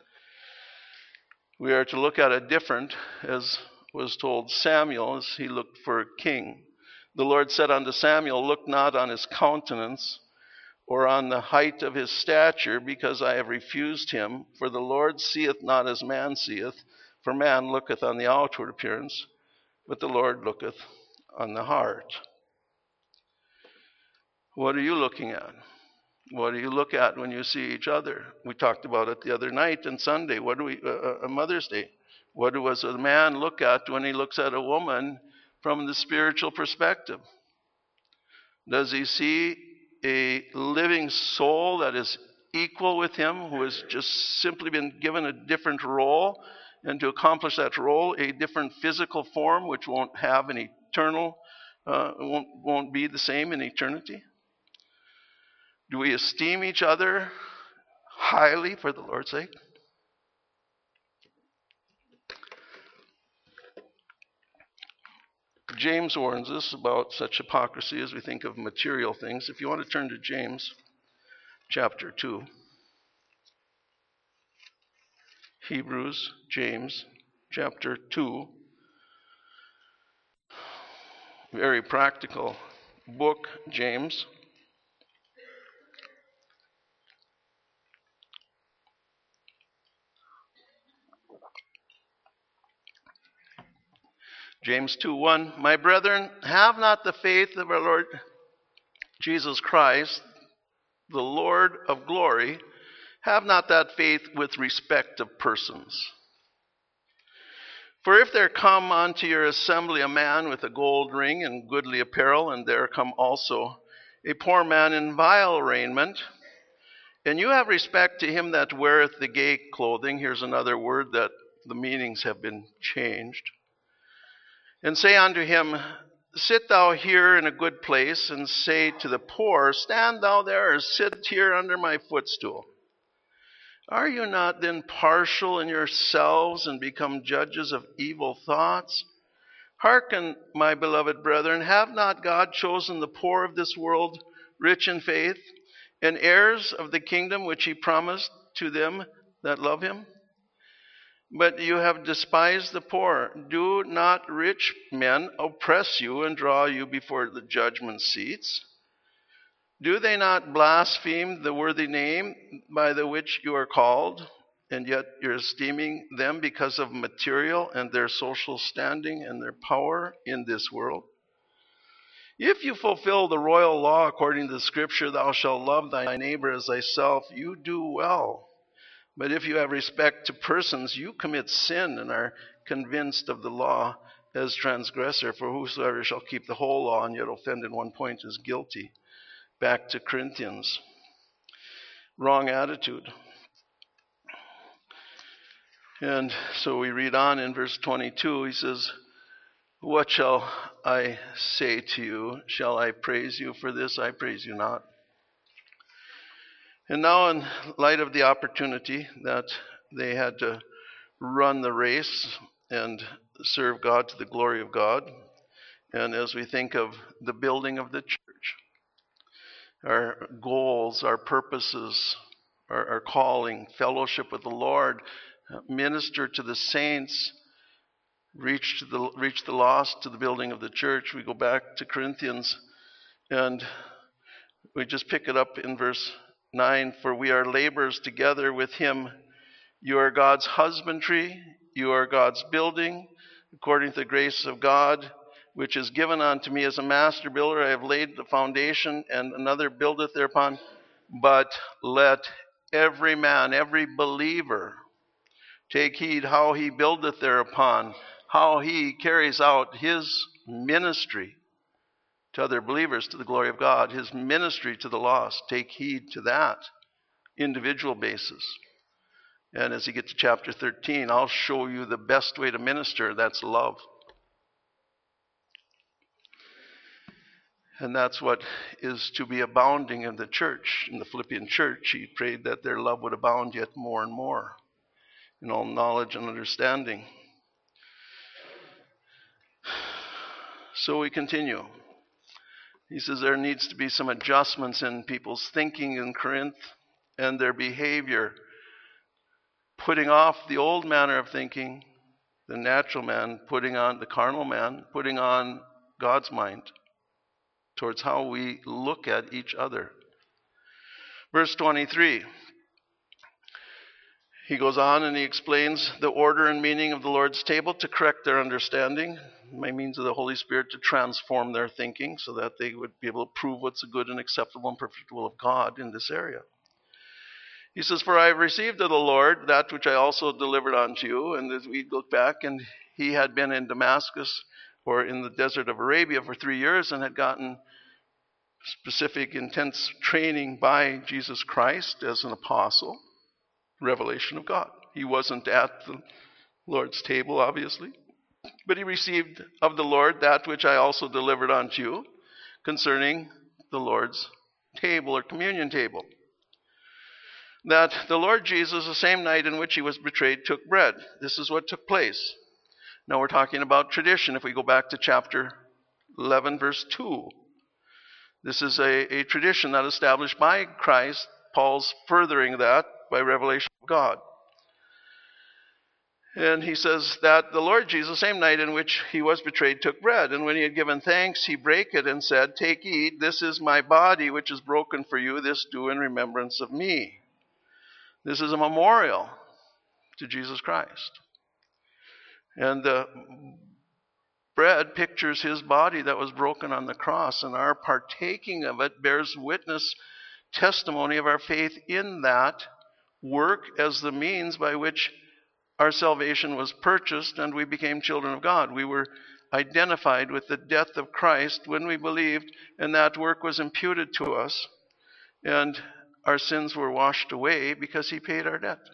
We are to look at it different, as was told Samuel as he looked for a king. The Lord said unto Samuel, look not on his countenance or on the height of his stature, because I have refused him. For the Lord seeth not as man seeth, for man looketh on the outward appearance, but the Lord looketh on the heart. What are you looking at? What do you look at when you see each other? We talked about it the other night and Sunday. What do we, uh, Mother's Day? What does a man look at when he looks at a woman from the spiritual perspective? Does he see a living soul that is equal with him, who has just simply been given a different role, and to accomplish that role, a different physical form, which won't have an eternal, uh, won't, won't be the same in eternity? Do we esteem each other highly for the Lord's sake? James warns us about such hypocrisy as we think of material things. If you want to turn to James chapter two. Hebrews, James chapter two. Very practical book, James. James two one, my brethren, have not the faith of our Lord Jesus Christ, the Lord of glory, have not that faith with respect of persons. For if there come unto your assembly a man with a gold ring and goodly apparel, and there come also a poor man in vile raiment, and you have respect to him that weareth the gay clothing, here's another word that the meanings have been changed, and say unto him, sit thou here in a good place, and say to the poor, stand thou there, or sit here under my footstool. Are you not then partial in yourselves, and become judges of evil thoughts? Hearken, my beloved brethren, have not God chosen the poor of this world rich in faith, and heirs of the kingdom which he promised to them that love him? But you have despised the poor. Do not rich men oppress you and draw you before the judgment seats? Do they not blaspheme the worthy name by the which you are called, and yet you're esteeming them because of material and their social standing and their power in this world? If you fulfill the royal law according to the scripture, thou shalt love thy neighbor as thyself, you do well. But if you have respect to persons, you commit sin and are convinced of the law as transgressor. For whosoever shall keep the whole law and yet offend in one point is guilty. Back to Corinthians. Wrong attitude. And so we read on in verse twenty-two, he says, "What shall I say to you? Shall I praise you for this? I praise you not." And now, in light of the opportunity that they had to run the race and serve God to the glory of God, and as we think of the building of the church, our goals, our purposes, our, our calling, fellowship with the Lord, minister to the saints, reach to the reach the lost, to the building of the church. We go back to Corinthians, and we just pick it up in verse nine. "For we are laborers together with him. You are God's husbandry, you are God's building, according to the grace of God, which is given unto me as a master builder. I have laid the foundation, and another buildeth thereupon. But let every man," every believer, "take heed how he buildeth thereupon," how he carries out his ministry to other believers, to the glory of God, his ministry to the lost. Take heed to that individual basis. And as you get to chapter thirteen, I'll show you the best way to minister. That's love. And that's what is to be abounding in the church. In the Philippian church, he prayed that their love would abound yet more and more in all knowledge and understanding. So we continue. He says there needs to be some adjustments in people's thinking in Corinth and their behavior, putting off the old manner of thinking, the natural man, putting on the carnal man, putting on God's mind towards how we look at each other. Verse twenty-three, he goes on and he explains the order and meaning of the Lord's table to correct their understanding by means of the Holy Spirit, to transform their thinking so that they would be able to prove what's a good and acceptable and perfect will of God in this area. He says, "For I have received of the Lord that which I also delivered unto you." And as we look back, and he had been in Damascus or in the desert of Arabia for three years and had gotten specific, intense training by Jesus Christ as an apostle, revelation of God. He wasn't at the Lord's table, obviously, but he received of the Lord that which I also delivered unto you concerning the Lord's table or communion table. That the Lord Jesus, the same night in which he was betrayed, took bread. This is what took place. Now we're talking about tradition. If we go back to chapter eleven, verse two, this is a, a tradition that established by Christ. Paul's furthering that by revelation of God. And he says that the Lord Jesus, same night in which he was betrayed, took bread. And when he had given thanks, he brake it and said, "Take, eat, this is my body which is broken for you. This do in remembrance of me." This is a memorial to Jesus Christ. And the bread pictures his body that was broken on the cross, and our partaking of it bears witness, testimony of our faith in that work as the means by which our salvation was purchased and we became children of God. We were identified with the death of Christ when we believed, and that work was imputed to us, and our sins were washed away because he paid our debt.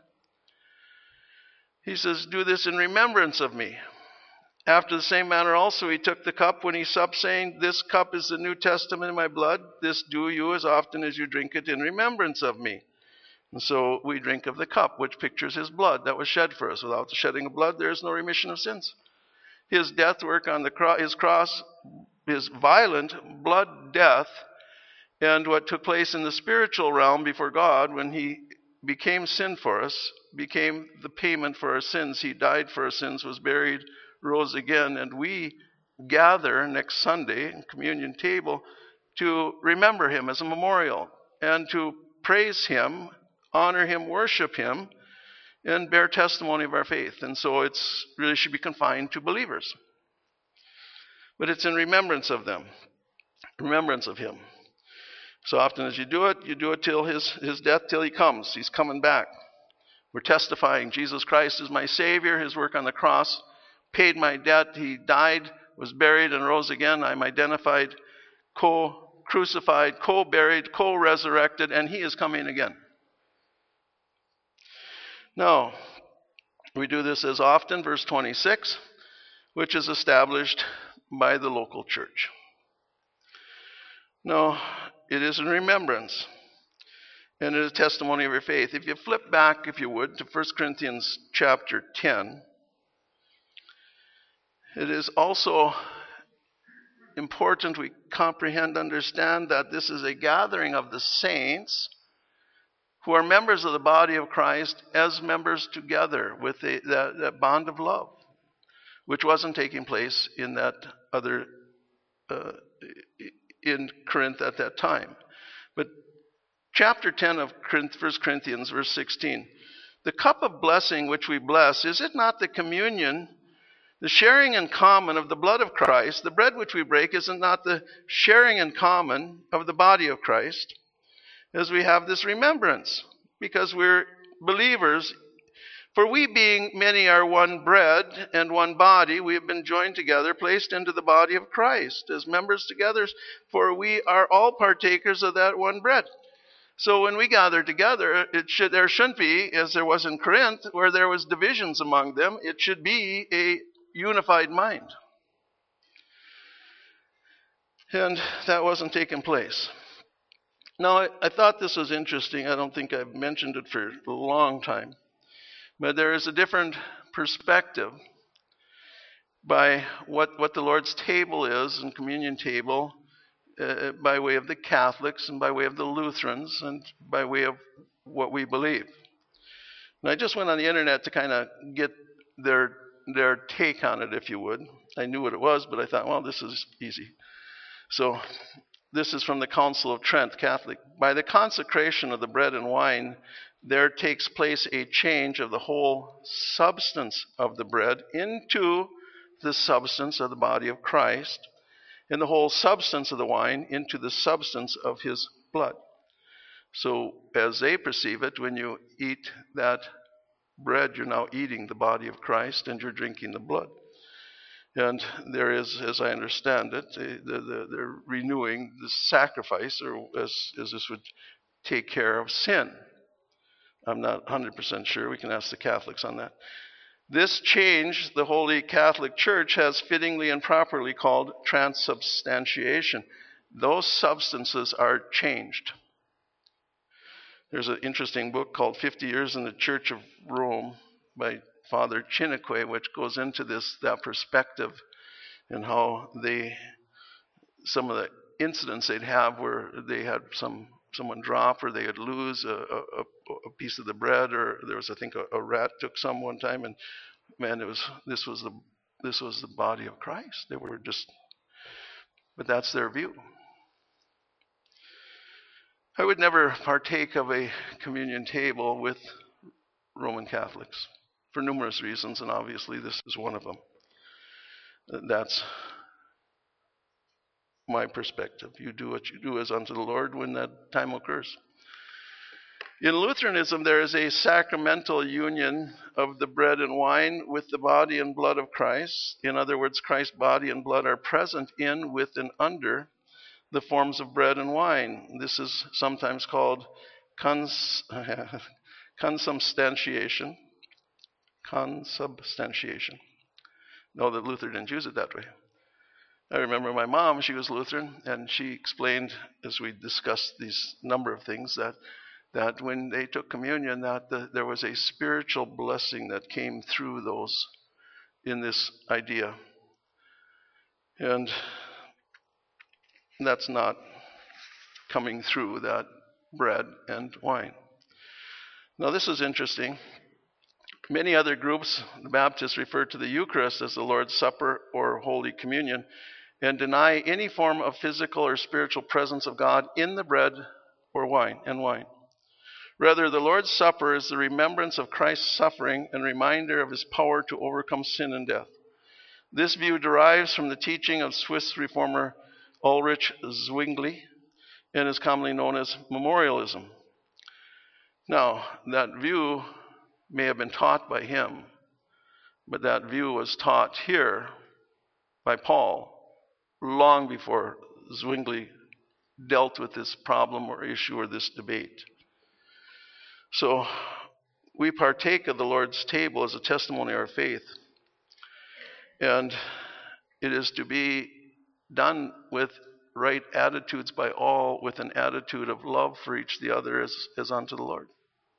He says, "Do this in remembrance of me." After the same manner also he took the cup when he supped, saying, "This cup is the New Testament in my blood. This do you as often as you drink it in remembrance of me." And so we drink of the cup, which pictures his blood that was shed for us. Without the shedding of blood, there is no remission of sins. His death work on the cross, his cross, his violent blood death, and what took place in the spiritual realm before God when he became sin for us, became the payment for our sins. He died for our sins, was buried, rose again, and we gather next Sunday in communion table to remember him as a memorial and to praise him, honor him, worship him, and bear testimony of our faith. And so it's really should be confined to believers. But it's in remembrance of them, remembrance of him. So often as you do it, you do it till his, his death, till he comes. He's coming back. We're testifying Jesus Christ is my Savior. His work on the cross paid my debt. He died, was buried, and rose again. I'm identified, co-crucified, co-buried, co-resurrected, and he is coming again. Now, We do this as often, verse twenty-six, which is established by the local church. No, it is in remembrance, and it is a testimony of your faith. If you flip back, if you would, to First Corinthians chapter ten, it is also important we comprehend, understand that this is a gathering of the saints who are members of the body of Christ as members together with a, that, that bond of love, which wasn't taking place in that other, uh, in Corinth at that time. But chapter ten of First Corinthians, verse sixteen, the cup of blessing which we bless, is it not the communion, the sharing in common of the blood of Christ? The bread which we break, is it not the sharing in common of the body of Christ? As we have this remembrance, because we're believers. For we being many are one bread and one body, we have been joined together, placed into the body of Christ as members together, for we are all partakers of that one bread. So when we gather together, it should there shouldn't be, as there was in Corinth, where there was divisions among them. It should be a unified mind. And that wasn't taking place. Now, I, I thought this was interesting. I don't think I've mentioned it for a long time. But there is a different perspective by what, what the Lord's table is, and communion table, uh, by way of the Catholics and by way of the Lutherans and by way of what we believe. And I just went on the internet to kind of get their their take on it, if you would. I knew what it was, but I thought, well, this is easy. So this is from the Council of Trent, Catholic. By the consecration of the bread and wine, there takes place a change of the whole substance of the bread into the substance of the body of Christ, and the whole substance of the wine into the substance of his blood. So as they perceive it, when you eat that bread, you're now eating the body of Christ and you're drinking the blood. And there is, as I understand it, they're renewing the sacrifice, or as, as this would take care of sin. I'm not one hundred percent sure. We can ask the Catholics on that. This change, the Holy Catholic Church has fittingly and properly called transubstantiation. Those substances are changed. There's an interesting book called fifty years in the Church of Rome by Father Chiniquy, which goes into this, that perspective, and how they, some of the incidents they'd have where they had some someone drop, or they would lose a, a, a piece of the bread, or there was, I think, a, a rat took some one time, and man, it was this was the this was the body of Christ. They were just, but that's their view. I would never partake of a communion table with Roman Catholics for numerous reasons, and obviously this is one of them. That's my perspective. You do what you do as unto the Lord when that time occurs. In Lutheranism, there is a sacramental union of the bread and wine with the body and blood of Christ. In other words, Christ's body and blood are present in, with, and under the forms of bread and wine. This is sometimes called cons- consubstantiation. Consubstantiation. No, that Luther didn't use it that way. I remember my mom, she was Lutheran, and she explained, as we discussed these number of things, that that when they took communion, that the, there was a spiritual blessing that came through those in this idea. And that's not coming through that bread and wine. Now, this is interesting. Many other groups, the Baptists, refer to the Eucharist as the Lord's Supper or Holy Communion, and deny any form of physical or spiritual presence of God in the bread or wine and wine. Rather, the Lord's Supper is the remembrance of Christ's suffering and reminder of his power to overcome sin and death. This view derives from the teaching of Swiss reformer Ulrich Zwingli and is commonly known as memorialism. Now, that view may have been taught by him, but that view was taught here by Paul long before Zwingli dealt with this problem or issue or this debate. So we partake of the Lord's table as a testimony of our faith. And it is to be done with right attitudes by all, with an attitude of love for each the other as, as unto the Lord.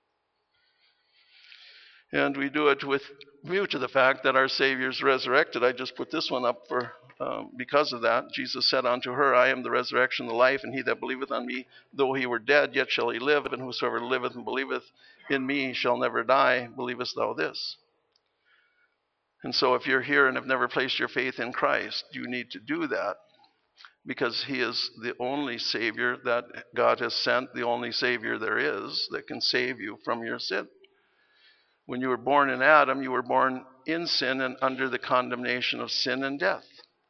And we do it with view to the fact that our Savior is resurrected. I just put this one up for um, because of that. Jesus said unto her, I am the resurrection and the life, and he that believeth on me, though he were dead, yet shall he live, and whosoever liveth and believeth in me shall never die. Believest thou this? And so if you're here and have never placed your faith in Christ, you need to do that, because he is the only Savior that God has sent, the only Savior there is that can save you from your sin. When you were born in Adam, you were born in sin and under the condemnation of sin and death.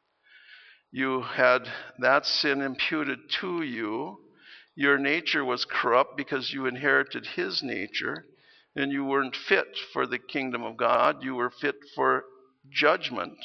You had that sin imputed to you. Your nature was corrupt because you inherited his nature, and you weren't fit for the kingdom of God. You were fit for judgment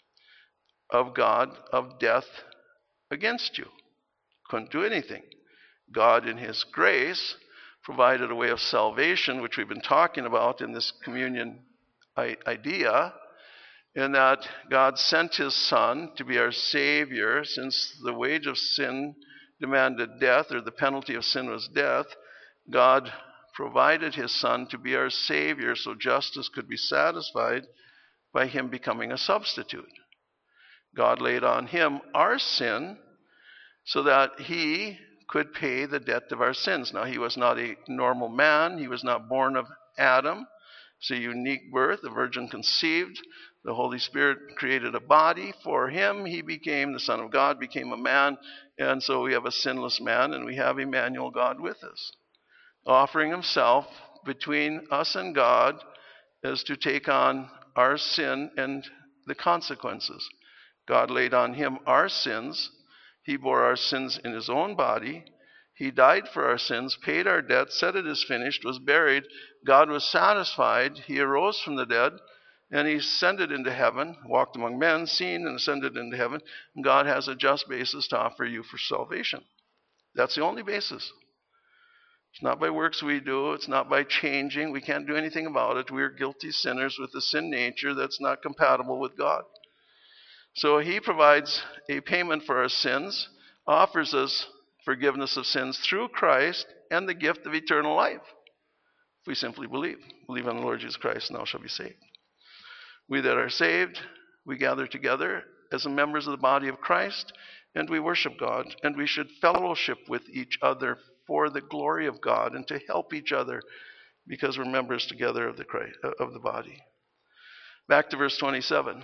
of God, of death against you. Couldn't do anything. God, in his grace, provided a way of salvation, which we've been talking about in this communion idea, in that God sent his Son to be our Savior. Since the wage of sin demanded death, or the penalty of sin was death, God provided his Son to be our Savior so justice could be satisfied by him becoming a substitute. God laid on him our sin so that he could pay the debt of our sins. Now, he was not a normal man. He was not born of Adam. It's a unique birth, a virgin conceived. The Holy Spirit created a body for him. He became the Son of God, became a man. And so we have a sinless man, and we have Emmanuel, God with us, offering himself between us and God as to take on our sin and the consequences. God laid on him our sins. He bore our sins in his own body. He died for our sins, paid our debt, said it is finished, was buried. God was satisfied. He arose from the dead, and he ascended into heaven, walked among men, seen and ascended into heaven. And God has a just basis to offer you for salvation. That's the only basis. It's not by works we do. It's not by changing. We can't do anything about it. We're guilty sinners with a sin nature that's not compatible with God. So he provides a payment for our sins, offers us forgiveness of sins through Christ, and the gift of eternal life. If we simply believe. Believe on the Lord Jesus Christ, and thou shalt be saved. We that are saved, we gather together as members of the body of Christ, and we worship God, and we should fellowship with each other for the glory of God and to help each other, because we're members together of the Christ, of the body. Back to verse twenty-seven.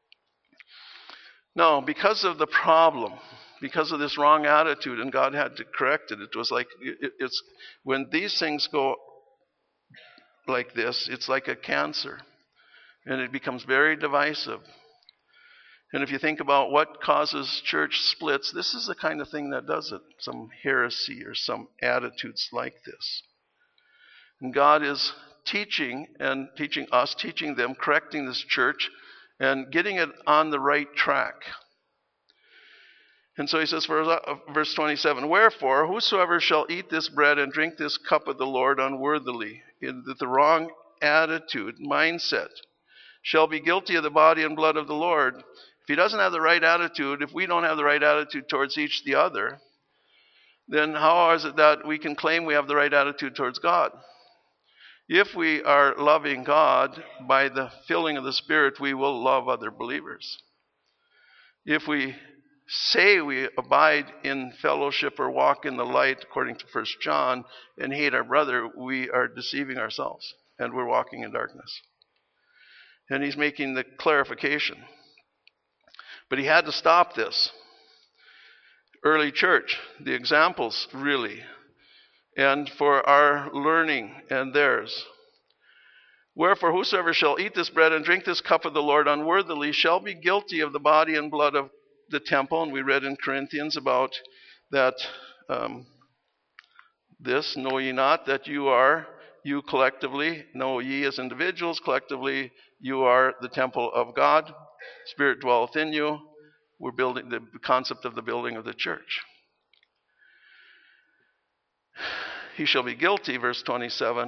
No, because of the problem, because of this wrong attitude, and God had to correct it. It was like, it, it's when these things go like this, it's like a cancer, and it becomes very divisive. And if you think about what causes church splits, this is the kind of thing that does it. Some heresy or some attitudes like this. And God is teaching and teaching us, teaching them, correcting this church, and getting it on the right track. And so he says, verse twenty-seven, wherefore, whosoever shall eat this bread and drink this cup of the Lord unworthily, in the wrong attitude, mindset, shall be guilty of the body and blood of the Lord. If he doesn't have the right attitude, if we don't have the right attitude towards each the other, then how is it that we can claim we have the right attitude towards God? If we are loving God by the filling of the Spirit, we will love other believers. If we say we abide in fellowship or walk in the light, according to First John, and hate our brother, we are deceiving ourselves, and we're walking in darkness. And he's making the clarification. But he had to stop this. Early church, the examples really, and for our learning and theirs. Wherefore, whosoever shall eat this bread and drink this cup of the Lord unworthily shall be guilty of the body and blood of the temple. And we read in Corinthians about that, um, this, know ye not that you are, you collectively, know ye as individuals, collectively, you are the temple of God. Spirit dwelleth in you. We're building the concept of the building of the church. He shall be guilty, verse twenty-seven,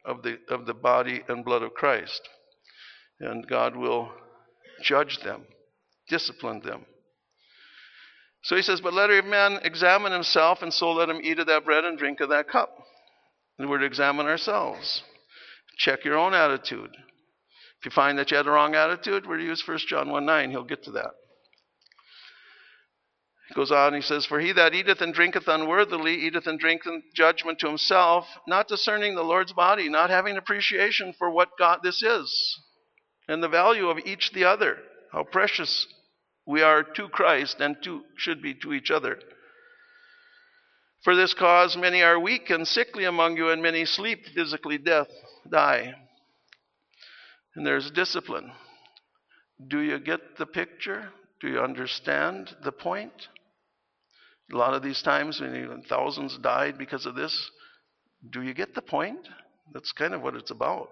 of the of the body and blood of Christ. And God will judge them, discipline them. So he says, but let every man examine himself, and so let him eat of that bread and drink of that cup. And we're to examine ourselves. Check your own attitude. If you find that you had the wrong attitude, we're to use First John one nine. He'll get to that. He goes on, he says, for he that eateth and drinketh unworthily eateth and drinketh judgment to himself, not discerning the Lord's body, not having appreciation for what God this is, and the value of each the other, how precious we are to Christ and to should be to each other. For this cause many are weak and sickly among you, and many sleep, physically death, die. And there's discipline. Do you get the picture? Do you understand the point? A lot of these times when thousands died because of this, do you get the point? That's kind of what it's about.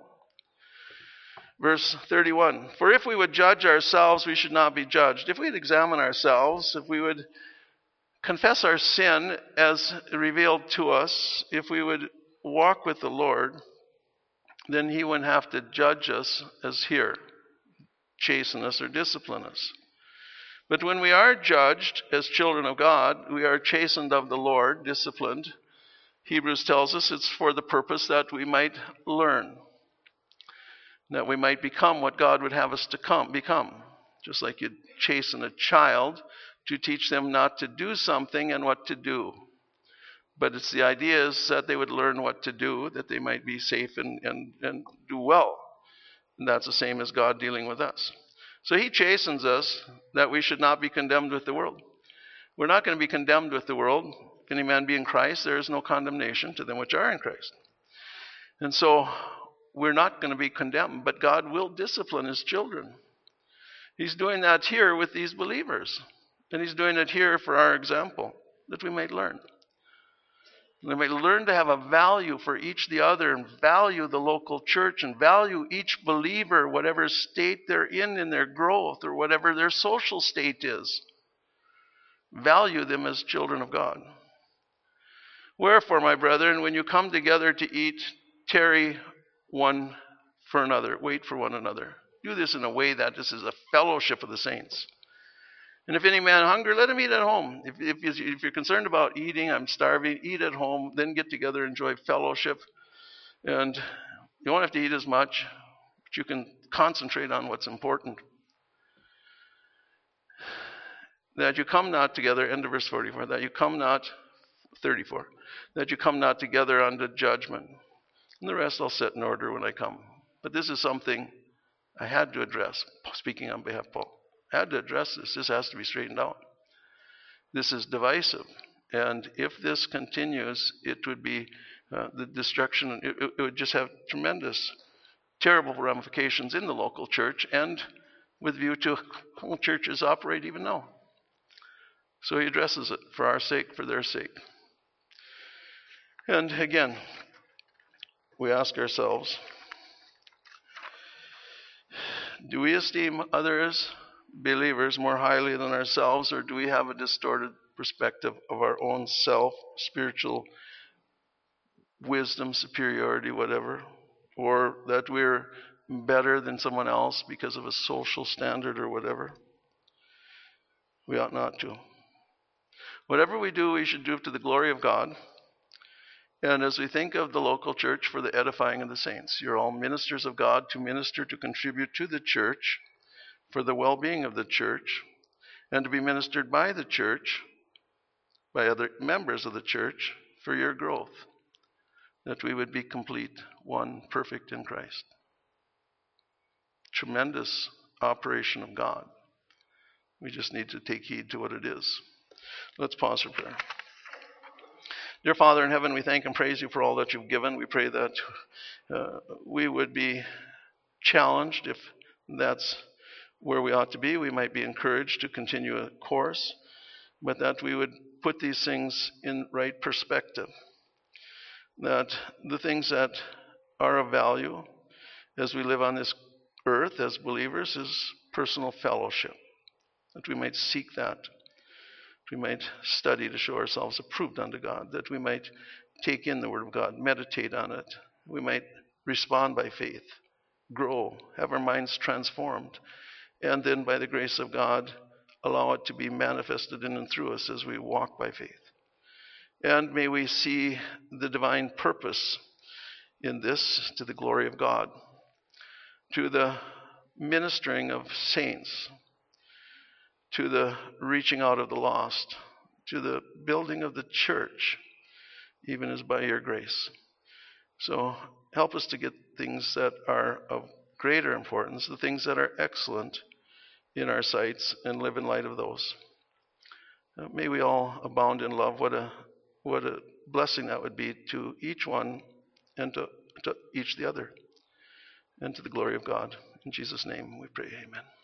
Verse thirty-one, for if we would judge ourselves, we should not be judged. If we'd examine ourselves, if we would confess our sin as revealed to us, if we would walk with the Lord, then he wouldn't have to judge us as here, chasten us or discipline us. But when we are judged as children of God, we are chastened of the Lord, disciplined. Hebrews tells us it's for the purpose that we might learn, that we might become what God would have us to come, become. Just like you'd chasten a child to teach them not to do something and what to do. But it's the idea is that they would learn what to do, that they might be safe and, and, and do well. And that's the same as God dealing with us. So he chastens us that we should not be condemned with the world. We're not going to be condemned with the world. If any man be in Christ, there is no condemnation to them which are in Christ. And so we're not going to be condemned, but God will discipline his children. He's doing that here with these believers. And he's doing it here for our example, that we might learn. We might learn to have a value for each the other, and value the local church, and value each believer, whatever state they're in in their growth, or whatever their social state is. Value them as children of God. Wherefore, my brethren, when you come together to eat, tarry one for another. Wait for one another. Do this in a way that this is a fellowship of the saints. And if any man hunger, let him eat at home. If, if, if you're concerned about eating, I'm starving, eat at home, then get together, enjoy fellowship. And you won't have to eat as much, but you can concentrate on what's important. That you come not together, end of verse forty-four, that you come not, thirty-four, that you come not together unto judgment. And the rest I'll set in order when I come. But this is something I had to address, speaking on behalf of Paul. I had to address this. This has to be straightened out. This is divisive. And if this continues, it would be uh, the destruction, it, it would just have tremendous, terrible ramifications in the local church and with view to how churches operate even now. So he addresses it for our sake, for their sake. And again, we ask ourselves, do we esteem others, believers, more highly than ourselves, or do we have a distorted perspective of our own self, spiritual wisdom, superiority, whatever, or that we're better than someone else because of a social standard or whatever? We ought not to. Whatever we do, we should do to the glory of God. And as we think of the local church, for the edifying of the saints, you're all ministers of God to minister, to contribute to the church, for the well-being of the church, and to be ministered by the church, by other members of the church, for your growth, that we would be complete, one, perfect in Christ. Tremendous operation of God. We just need to take heed to what it is. Let's pause for prayer. Dear Father in heaven, we thank and praise you for all that you've given. We pray that uh, we would be challenged if that's where we ought to be. We might be encouraged to continue a course, but that we would put these things in right perspective. That the things that are of value as we live on this earth as believers is personal fellowship. That we might seek that. We might study to show ourselves approved unto God, that we might take in the Word of God, meditate on it. We might respond by faith, grow, have our minds transformed, and then by the grace of God, allow it to be manifested in and through us as we walk by faith. And may we see the divine purpose in this to the glory of God, to the ministering of saints, to the reaching out of the lost, to the building of the church, even as by your grace. So help us to get things that are of greater importance, the things that are excellent in our sights, and live in light of those. Uh, may we all abound in love. What a what a blessing that would be to each one and to, to each the other, and to the glory of God. In Jesus' name we pray, amen.